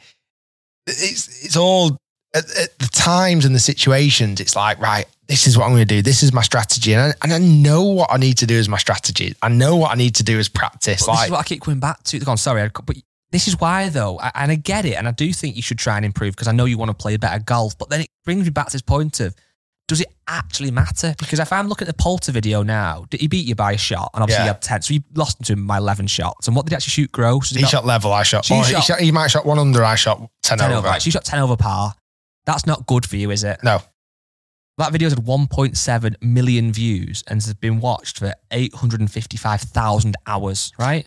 it's it's all at, at the times and the situations. It's like, right, this is what I'm gonna do. This is my strategy, and I, and I know what I need to do as my strategy. I know what I need to do as practice. But like this is what I keep coming back to. I'm sorry, but this is why though, I, and I get it, and I do think you should try and improve because I know you want to play better golf. But then it brings me back to this point of, does it actually matter? Because if I'm looking at the Poulter video now, did he beat you by a shot? And obviously Yeah. he had ten. So you lost to him by eleven shots. And what did he actually shoot gross? he shot level. I shot. So you or he, shot- shot he might shot one under. I shot ten, ten over. over. Right, so you shot ten over par. That's not good for you, is it? No. That video's had one point seven million views and has been watched for eight hundred fifty-five thousand hours, right?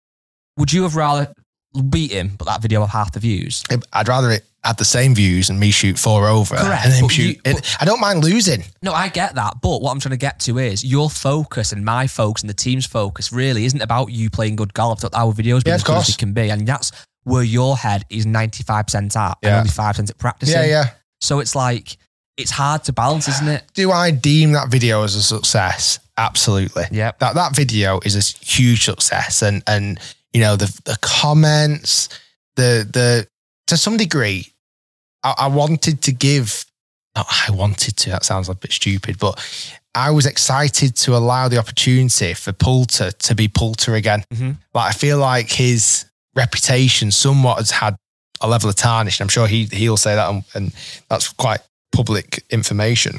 Would you have rather beat him, but that video have half the views? I'd rather it had the same views and me shoot four over. Correct, And then but shoot. you- it- I don't mind losing. No, I get that. But what I'm trying to get to is your focus and my focus and the team's focus really isn't about you playing good golf. That our videos being Yeah, as of good as course. they can be. And that's where your head is ninety-five percent at and Yeah. only five percent at practicing. Yeah, yeah. So it's like, it's hard to balance, isn't it? Do I deem that video as a success? Absolutely. Yep. That that video is a huge success, and and you know the the comments, the the to some degree, I, I wanted to give. Not I wanted to. That sounds a bit stupid, but I was excited to allow the opportunity for Poulter to be Poulter again. Mhm. Like I feel like his reputation somewhat has had a level of tarnish. I'm sure he he'll say that, and, and that's quite public information.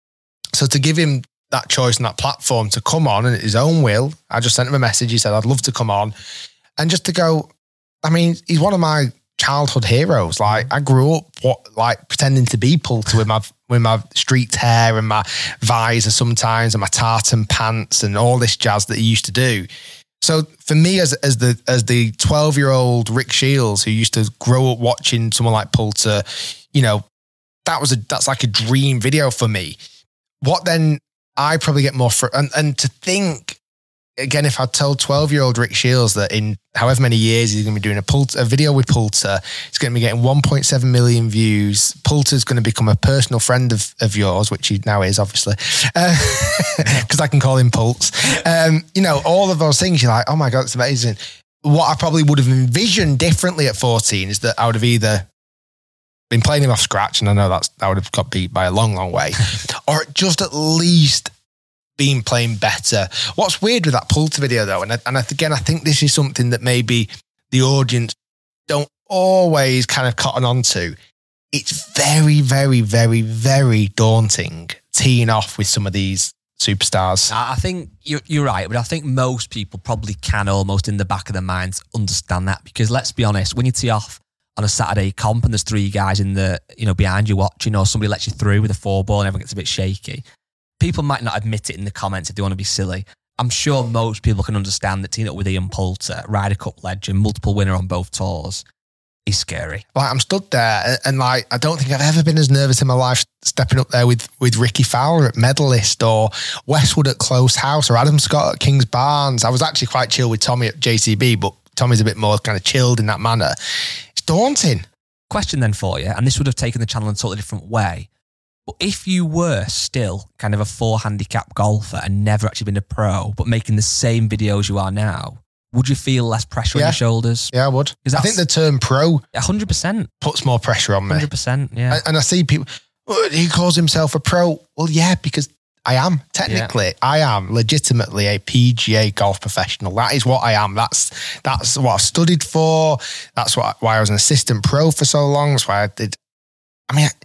So to give him that choice and that platform to come on and at his own will, I just sent him a message. He said, I'd love to come on. And just to go, I mean, he's one of my childhood heroes. Like I grew up what like pretending to be Poulter with my with my streaked hair and my visor sometimes and my tartan pants and all this jazz that he used to do. So for me, as as the as the twelve year old Rick Shields who used to grow up watching someone like Poulter, you know, that was a that's like a dream video for me. What then? I probably get more fr- and and to think again, if I told twelve year old Rick Shields that in however many years he's going to be doing a, Poulter, a video with Poulter, he's going to be getting one point seven million views. Poulter's going to become a personal friend of, of yours, which he now is, obviously, because uh, I can call him Pulse. Um, you know, all of those things, you're like, oh my God, it's amazing. What I probably would have envisioned differently at fourteen is that I would have either been playing him off scratch, and I know that's I would have got beat by a long, long way, or just at least been playing better. What's weird with that Poulter video though, and I, and I, again, I think this is something that maybe the audience don't always kind of cotton on to. It's very, very, very, very daunting teeing off with some of these superstars. I think you're, you're right, but I think most people probably can almost in the back of their minds understand that, because let's be honest, when you tee off on a Saturday comp and there's three guys in the, you know, behind you watching, or somebody lets you through with a four ball and everyone gets a bit shaky, people might not admit it in the comments if they want to be silly. I'm sure most people can understand that teaming up with Ian Poulter, Ryder Cup legend, multiple winner on both tours, is scary. Like I'm stood there and, and like I don't think I've ever been as nervous in my life stepping up there with with Ricky Fowler at Medalist, or Westwood at Close House, or Adam Scott at Kings Barnes. I was actually quite chill with Tommy at J C B, but Tommy's a bit more kind of chilled in that manner. It's daunting. Question then for you, and this would have taken the channel in a totally different way. But if you were still kind of a four handicap golfer and never actually been a pro, but making the same videos you are now, would you feel less pressure Yeah. on your shoulders? Yeah, I would. I think the term pro one hundred percent. puts more pressure on me. one hundred percent, yeah. And, and I see people, "Oh, he calls himself a pro." Well, yeah, because I am. Technically, I am legitimately a P G A golf professional. That is what I am. That's that's what I've studied for. That's what, why I was an assistant pro for so long. That's why I did. I mean, I,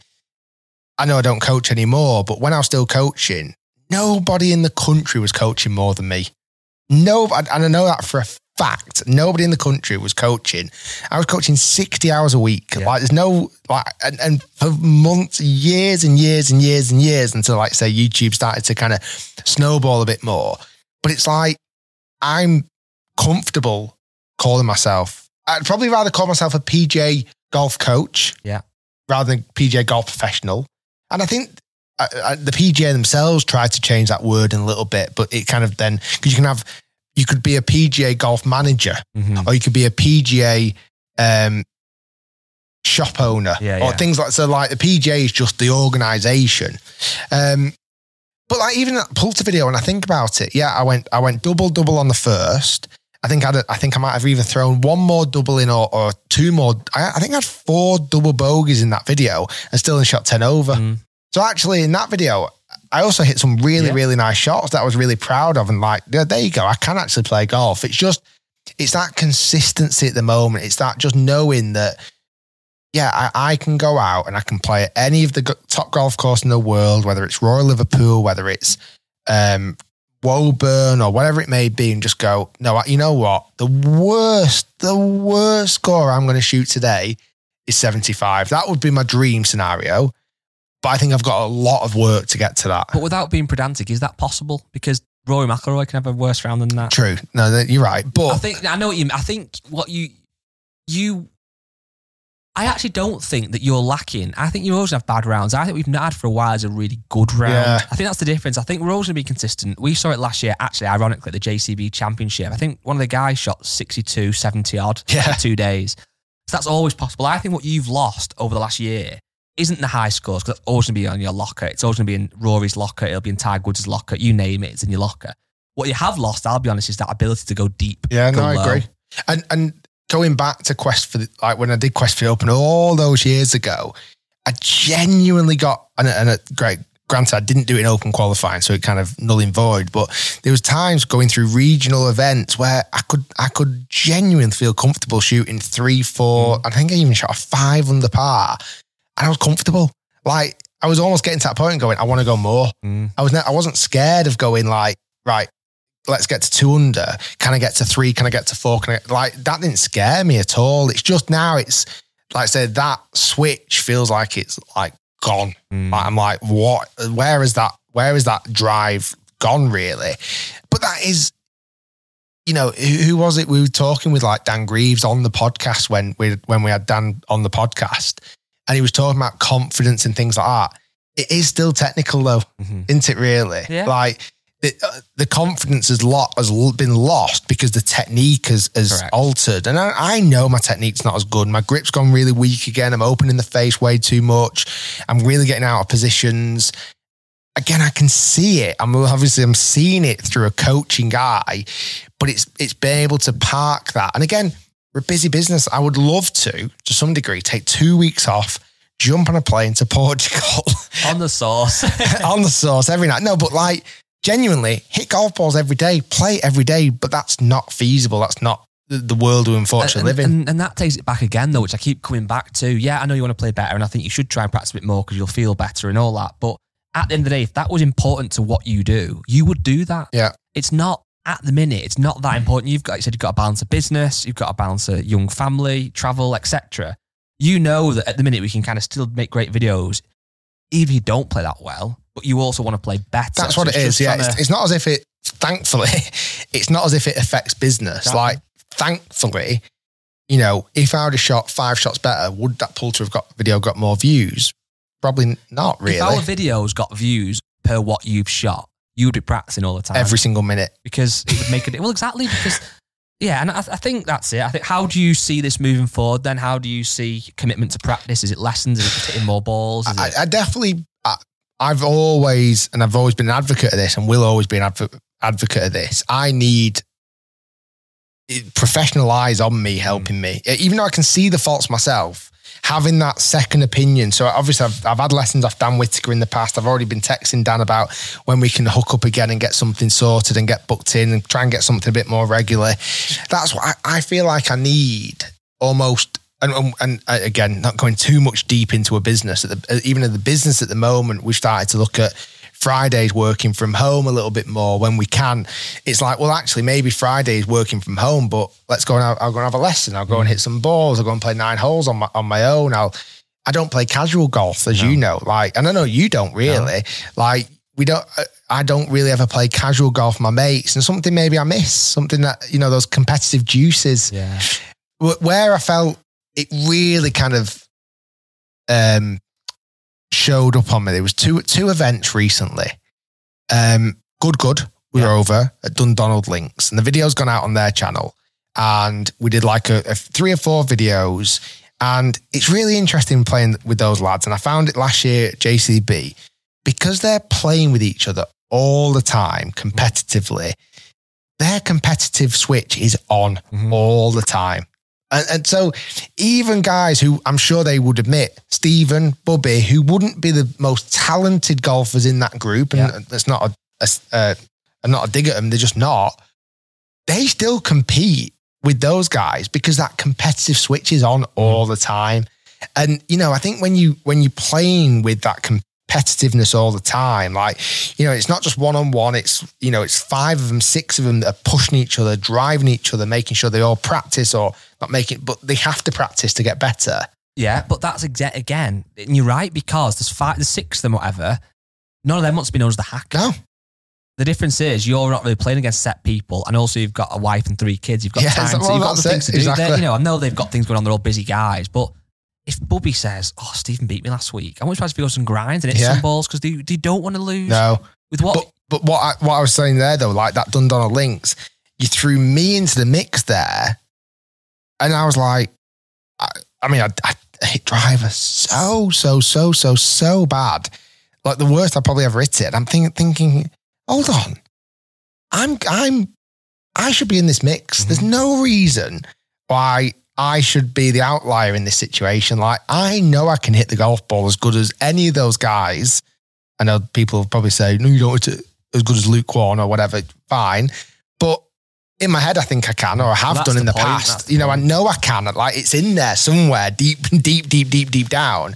I know I don't coach anymore, but when I was still coaching, nobody in the country was coaching more than me. No, and I know that for a fact. Nobody in the country was coaching. I was coaching sixty hours a week. Yeah. Like there's no, like, and, and for months, years and years and years and years until, like, say, YouTube started to kind of snowball a bit more. But it's like, I'm comfortable calling myself, I'd probably rather call myself a P G A golf coach. Yeah. Rather than P G A golf professional. And I think uh, uh, the P G A themselves tried to change that word in a little bit, but it kind of then, because you can have, you could be a P G A golf manager, Mhm. or you could be a P G A um, shop owner, Yeah, or yeah. things like, so like the P G A is just the organisation. Um, But like even that Poulter video, when I think about it, yeah, I went I went double double on the first. I think I I think I might have even thrown one more double in or, or two more. I, I think I had four double bogeys in that video and still shot ten over. Mm. So actually in that video, I also hit some really, yeah. really nice shots that I was really proud of. And like, yeah, there you go. I can actually play golf. It's just, it's that consistency at the moment. It's that just knowing that, yeah, I, I can go out and I can play at any of the go- top golf course in the world, whether it's Royal Liverpool, whether it's um, Woburn or whatever it may be, and just go, no, you know what? The worst, the worst score I'm going to shoot today is seventy-five. That would be my dream scenario. But I think I've got a lot of work to get to that. But without being pedantic, is that possible? Because Rory McIlroy can have a worse round than that. True. No, you're right. But I think I know what you mean. I think what you you I actually don't think that you're lacking. I think you always have bad rounds. I think we've not had for a while as a really good round. Yeah. I think that's the difference. I think we're always going to be consistent. We saw it last year, actually, ironically, at the J C B Championship. I think one of the guys shot sixty-two, seventy odd yeah. for two days. So that's always possible. I think what you've lost over the last year isn't the high scores, because that's always going to be on your locker. It's always going to be in Rory's locker. It'll be in Tiger Woods' locker. You name it, it's in your locker. What you have lost, I'll be honest, is that ability to go deep. Yeah, go no, I low. agree. And and going back to Quest for the, like when I did Quest for the Open all those years ago, I genuinely got, and, and it, great, granted, I didn't do it in open qualifying, so it kind of null and void, but there was times going through regional events where I could I could genuinely feel comfortable shooting three, four, mm. I think I even shot a five under par, and I was comfortable. Like, I was almost getting to that point and going, I want to go more. Mm. I was ne- I wasn't scared of going like, right, let's get to two under. Can I get to three? Can I get to four? Can I, like, that didn't scare me at all. It's just now it's, like I said, that switch feels like it's like gone. Mm. Like, I'm like, what, where is that, where is that drive gone really? But that is, you know, who, who was it? We were talking with like Dan Greaves on the podcast when we, when we had Dan on the podcast, and he was talking about confidence and things like that. It is still technical though, mm-hmm. isn't it really? Yeah. Like, The, uh, the confidence has, lot, has been lost because the technique has, has altered. And I, I know my technique's not as good. My grip's gone really weak again. I'm opening the face way too much. I'm really getting out of positions. Again, I can see it. I'm obviously I'm seeing it through a coaching eye, but it's it's being able to park that. And again, we're a busy business. I would love to, to some degree, take two weeks off, jump on a plane to Portugal. On the sauce. On the sauce every night. No, but like, genuinely hit golf balls every day, play every day, but that's not feasible. That's not the, the world we unfortunately and, live in. And, and that takes it back again though, which I keep coming back to. Yeah, I know you want to play better, and I think you should try and practice a bit more because you'll feel better and all that. But at the end of the day, if that was important to what you do, you would do that. Yeah. It's not at the minute. It's not that important. You've got, you said you've got to balance a business, you've got to balance a young family, travel, et cetera. You know that at the minute we can kind of still make great videos, even if you don't play that well, but you also want to play better. That's what so it is. Yeah. It's, to... it's not as if it, thankfully, it's not as if it affects business. Exactly. Like, thankfully, you know, if I would have shot five shots better, would that Poulter have got video got more views? Probably not really. If our videos got views per what you've shot, you would be practicing all the time. Every single minute. Because it would make it, well, exactly, because, yeah, and I, I think that's it. I think, how do you see this moving forward then? How do you see commitment to practice? Is it lessons? Is it just hitting more balls? Is I, it... I definitely, I, I've always, and I've always been an advocate of this and will always be an adv- advocate of this. I need professional eyes on me, helping mm. me. Even though I can see the faults myself, having that second opinion. So obviously I've, I've had lessons off Dan Whittaker in the past. I've already been texting Dan about when we can hook up again and get something sorted and get booked in and try and get something a bit more regular. That's what I, I feel like I need almost. And, and again, not going too much deep into a business, at the, even in the business at the moment, we've started to look at Fridays working from home a little bit more when we can. It's like, well, actually, maybe Fridays working from home, but let's go and have, I'll go and have a lesson. I'll go and hit some balls. I'll go and play nine holes on my on my own. I'll I don't play casual golf, as no. you know. Like, and I know you don't really. No. Like, we don't. I don't really ever play casual golf with my mates, and something maybe I miss, something that, you know, those competitive juices. Yeah. Where I felt it really kind of um. showed up on me. There was two two events recently. Um, Good Good, we yeah. were over at Dundonald Links, and the video's gone out on their channel. And we did like a, a three or four videos, and it's really interesting playing with those lads. And I found it last year at J C B because they're playing with each other all the time competitively, their competitive switch is on mm-hmm. all the time. And, and so even guys who I'm sure they would admit, Stephen, Bubby, who wouldn't be the most talented golfers in that group, and yeah. that's not a, a, a I'm not a dig at them, they're just not, they still compete with those guys because that competitive switch is on all the time. And, you know, I think when you, when you're playing with that competitiveness all the time, like, you know, it's not just one-on-one, it's, you know, it's five of them, six of them that are pushing each other, driving each other, making sure they all practice or not making, but they have to practice to get better. Yeah, but that's exa- again, and you're right, because there's five, there's six of them, whatever, none of them wants to be known as the hack. No. The difference is you're not really playing against set people, and also you've got a wife and three kids. You've got yeah, time, well, so you've got the things to do. Exactly. You know, I know they've got things going on. They're all busy guys, but if Bubby says, "Oh, Stephen beat me last week," I want to try to go some grinds and hit yeah. some balls because they, they don't want to lose. No, with what? But, but what I, what I was saying there though, like that Dundonald Links, you threw me into the mix there, and I was like, I, I mean, I, I hit driver so so so so so bad, like the worst I probably ever hit it. And I'm thinking thinking. Hold on, I'm I'm I should be in this mix. Mm-hmm. There's no reason why I should be the outlier in this situation. Like, I know I can hit the golf ball as good as any of those guys. I know people will probably say, no, you don't hit it as good as Luke Warren or whatever. Fine, but in my head, I think I can, or I have done in the, the past. You know, point. I know I can. Like, it's in there somewhere, deep, deep, deep, deep, deep down.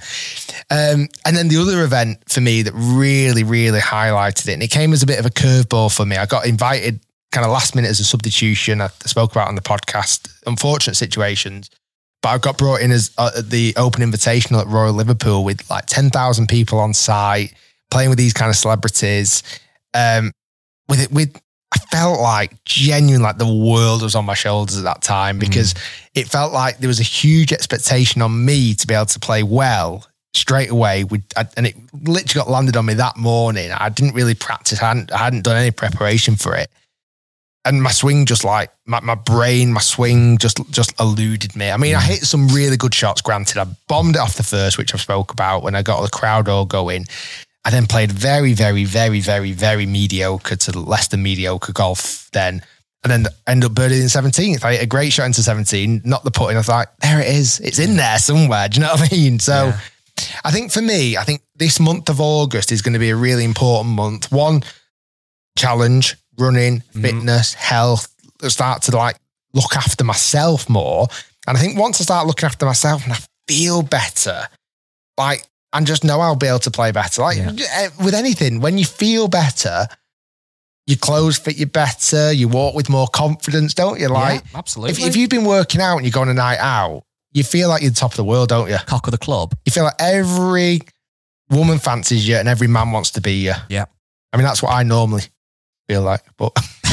Um, and then the other event for me that really, really highlighted it, and it came as a bit of a curveball for me. I got invited kind of last minute as a substitution. I spoke about on the podcast, unfortunate situations, but I got brought in as uh, the open invitational at Royal Liverpool with like ten thousand people on site, playing with these kind of celebrities. Um, with it, with I felt like genuine, like the world was on my shoulders at that time, because mm. it felt like there was a huge expectation on me to be able to play well straight away. With, and it literally got landed on me that morning. I didn't really practice. I hadn't, I hadn't done any preparation for it. And my swing just like, my, my brain, my swing just just eluded me. I mean, I hit some really good shots, granted. I bombed it off the first, which I spoke about when I got the crowd all going. I then played very, very, very, very, very mediocre to less than mediocre golf then. And then ended up birdieing seventeenth. I hit a great shot into seventeen, not the putting. I was like, there it is. It's in there somewhere. Do you know what I mean? So yeah. I think for me, I think this month of August is going to be a really important month. One, challenge, running, mm-hmm. fitness, health, start to like look after myself more. And I think once I start looking after myself and I feel better, like, and just know I'll be able to play better. Like yeah. with anything, when you feel better, your clothes fit you better, you walk with more confidence, don't you? Like, yeah, absolutely. If, if you've been working out and you go on a night out, you feel like you're the top of the world, don't you? Cock of the club. You feel like every woman fancies you and every man wants to be you. Yeah. I mean, that's what I normally feel like, but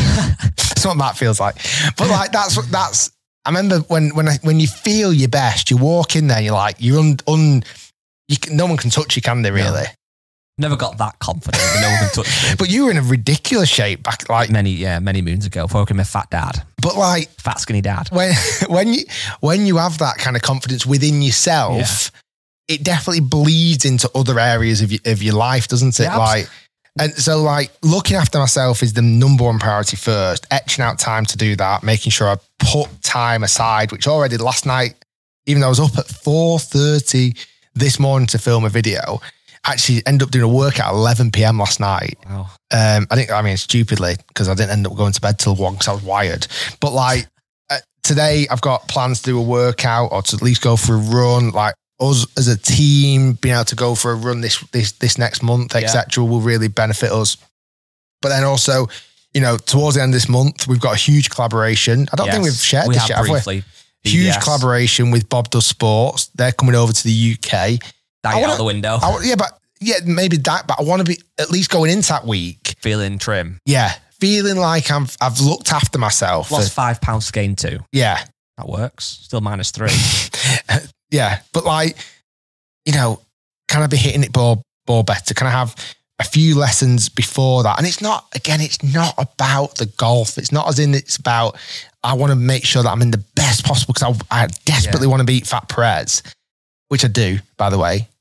that's what Matt feels like. But like, that's what that's, I remember when, when, I, when you feel your best, you walk in there and you're like, you're un, un you can, no one can touch you, can they really? No. Never got that confident that no one can touch me. But you were in a ridiculous shape back like many, yeah, many moons ago. Before I became a fat dad. But like fat skinny dad. When when you when you have that kind of confidence within yourself, yeah. it definitely bleeds into other areas of your, of your life, doesn't it? Yeah, like, and so like looking after myself is the number one priority first. Etching out time to do that, making sure I put time aside, which already last night, even though I was up at four thirty this morning to film a video, actually ended up doing a workout at eleven p.m. last night. Wow. Um, I think, I mean, stupidly, because I didn't end up going to bed till one because I was wired. But like uh, today, I've got plans to do a workout or to at least go for a run. Like us as a team, being able to go for a run this this this next month, et cetera, yeah. will really benefit us. But then also, you know, towards the end of this month, we've got a huge collaboration. I don't yes, think we've shared we this yet, briefly. have we? Huge collaboration with Bob Does Sports. They're coming over to the U K. That wanna, out the window. I, yeah, but yeah, maybe that. But I want to be at least going into that week feeling trim. Yeah, feeling like I'm. I've looked after myself. Lost for, five pounds to gain two. Yeah, that works. Still minus three. Yeah, but like, you know, can I be hitting it ball ball better? Can I have a few lessons before that? And it's not. Again, it's not about the golf. It's not as in it's about. I want to make sure that I'm in the best possible because I, I desperately yeah. want to beat Fat Perez, which I do, by the way.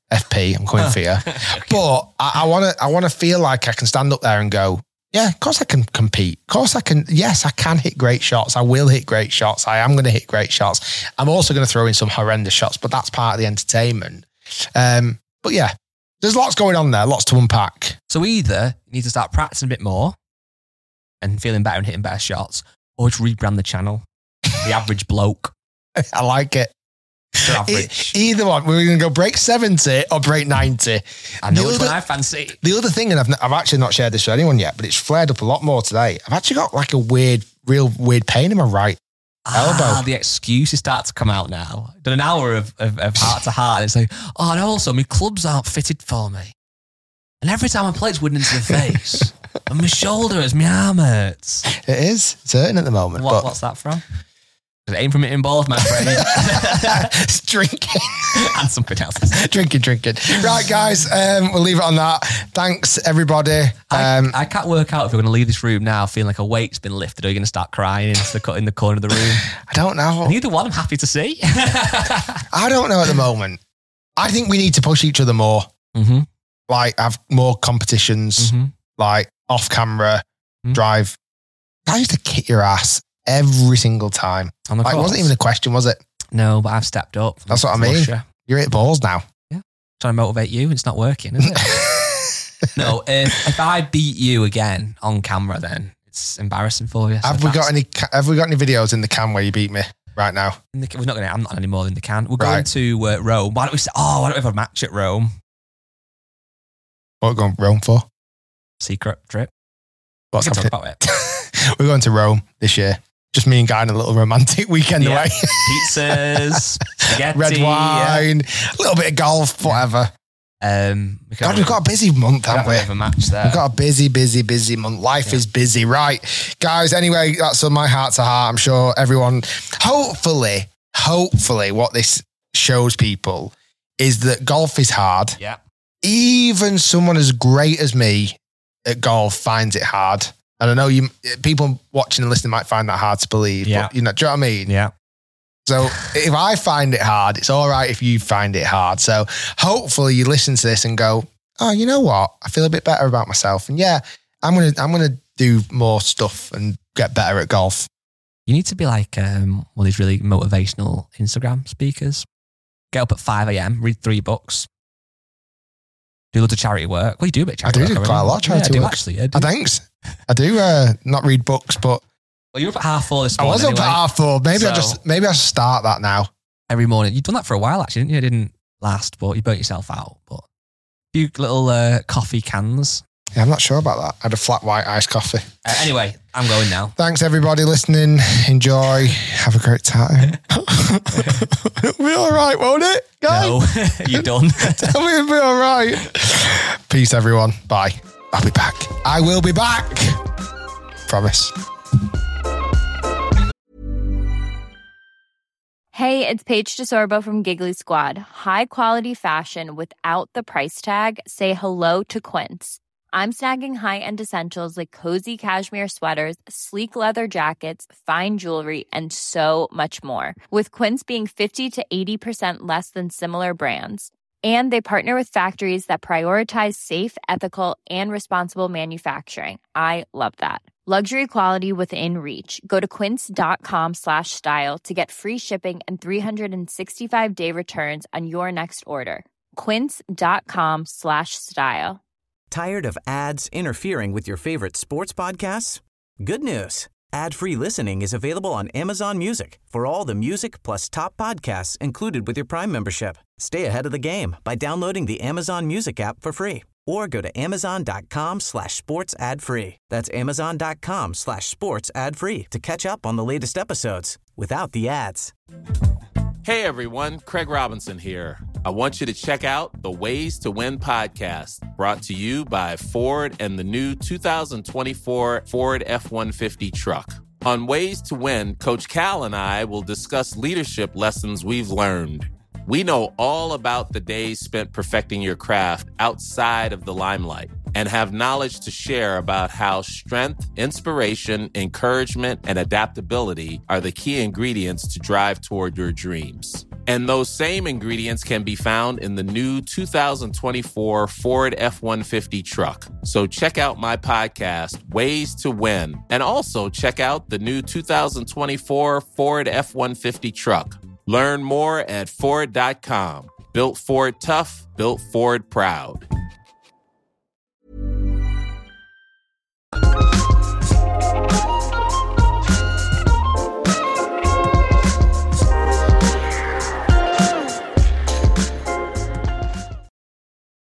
F P, I'm coming for you. But I want to I want to feel like I can stand up there and go, yeah, of course I can compete. Of course I can. Yes, I can hit great shots. I will hit great shots. I am going to hit great shots. I'm also going to throw in some horrendous shots, but that's part of the entertainment. Um, but yeah, there's lots going on there, lots to unpack. So either you need to start practicing a bit more and feeling better and hitting better shots, or just rebrand the channel. The Average Bloke. I like it. Average. E- either one. We're going to go break seventy or break ninety. I know the which other, one I fancy. The other thing, and I've, I've actually not shared this with anyone yet, but it's flared up a lot more today. I've actually got like a weird, real weird pain in my right elbow. Ah, the excuses start to come out now. Done an hour of, of, of heart to heart, and it's like, oh, and also my clubs aren't fitted for me. And every time I play, it's wooden into the face. And my shoulder hurts, my arm hurts. It is. It's hurting at the moment. What, but what's that from? Aim from hitting balls, my friend. It's drinking. And something else. drinking, drinking. Right, guys, um, we'll leave it on that. Thanks, everybody. Um, I, I can't work out if we're going to leave this room now feeling like a weight's been lifted or you're going to start crying into the, in the corner of the room. I don't know. Neither one I'm happy to see. I don't know at the moment. I think we need to push each other more. Mm-hmm. Like, have more competitions, mm-hmm. like off camera, mm-hmm. drive. I used to kick your ass every single time. Like, it wasn't even a question, was it? No, but I've stepped up. That's what I mean. Russia. You're at balls now. Yeah. Trying to motivate you. It's not working, is it? No, if, if I beat you again on camera, then it's embarrassing for you. So have we got any Have we got any videos in the cam where you beat me right now? The, we're not going to, I'm not any more than the can. We're going right. to uh, Rome. Why don't we say, oh, why don't we have a match at Rome? What are we going to Rome for? Secret trip. What's we can talk about it. We're going to Rome this year. Just me and Guy on a little romantic weekend yeah. away. Pizzas, spaghetti. Red wine, yeah. a little bit of golf, whatever. Um, we God, we've got a busy month, haven't we? Have a match there. We've got a busy, busy, busy month. Life yeah. is busy. Right. Guys, anyway, that's on my heart to heart. I'm sure everyone, hopefully, hopefully what this shows people is that golf is hard. Yeah. Even someone as great as me at golf finds it hard. And I know you people watching and listening might find that hard to believe, yeah. but you know, do you know what I mean? Yeah. So if I find it hard, it's all right if you find it hard. So hopefully you listen to this and go, oh, you know what? I feel a bit better about myself. And yeah, I'm gonna I'm gonna do more stuff and get better at golf. You need to be like um, one of these really motivational Instagram speakers. Get up at five a.m, read three books. Do loads of charity work. Well, you do a bit of charity I work. do do quite a lot of charity yeah, I do work. actually. Yeah, I do. Oh, thanks. I do uh, not read books, but well, you're up at half four this I morning. was up anyway. at half four. Maybe So- I just maybe I should start that now. Every morning. You've done that for a while, actually, didn't you? It didn't last, but you burnt yourself out. But a few little uh, coffee cans. Yeah, I'm not sure about that. I had a flat white iced coffee. Uh, anyway, I'm going now. Thanks everybody listening. Enjoy. Have a great time. It'll be all right, won't it, guys? No, you're done. Tell me it'll be all right. Peace, everyone. Bye. I'll be back. I will be back. Promise. Hey, it's Paige DeSorbo from Giggly Squad. High quality fashion without the price tag. Say hello to Quince. I'm snagging high-end essentials like cozy cashmere sweaters, sleek leather jackets, fine jewelry, and so much more. With Quince being fifty to eighty percent less than similar brands. And they partner with factories that prioritize safe, ethical, and responsible manufacturing. I love that. Luxury quality within reach. Go to quince.com slash style to get free shipping and three sixty-five day returns on your next order. Quince.com slash style. Tired of ads interfering with your favorite sports podcasts? Good news. Ad-free listening is available on Amazon Music for all the music plus top podcasts included with your Prime membership. Stay ahead of the game by downloading the Amazon Music app for free or go to amazon.com slash sports ad free. That's amazon.com slash sports ad free to catch up on the latest episodes without the ads. Hey everyone, Craig Robinson here. I want you to check out the Ways to Win podcast, brought to you by Ford and the new two thousand twenty-four Ford F one fifty truck. On Ways to Win, Coach Cal and I will discuss leadership lessons we've learned. We know all about the days spent perfecting your craft outside of the limelight and have knowledge to share about how strength, inspiration, encouragement, and adaptability are the key ingredients to drive toward your dreams. And those same ingredients can be found in the new two thousand twenty-four Ford F one fifty truck. So check out my podcast, Ways to Win, and also check out the new two thousand twenty-four Ford F one fifty truck. Learn more at Ford dot com. Built Ford tough, built Ford proud.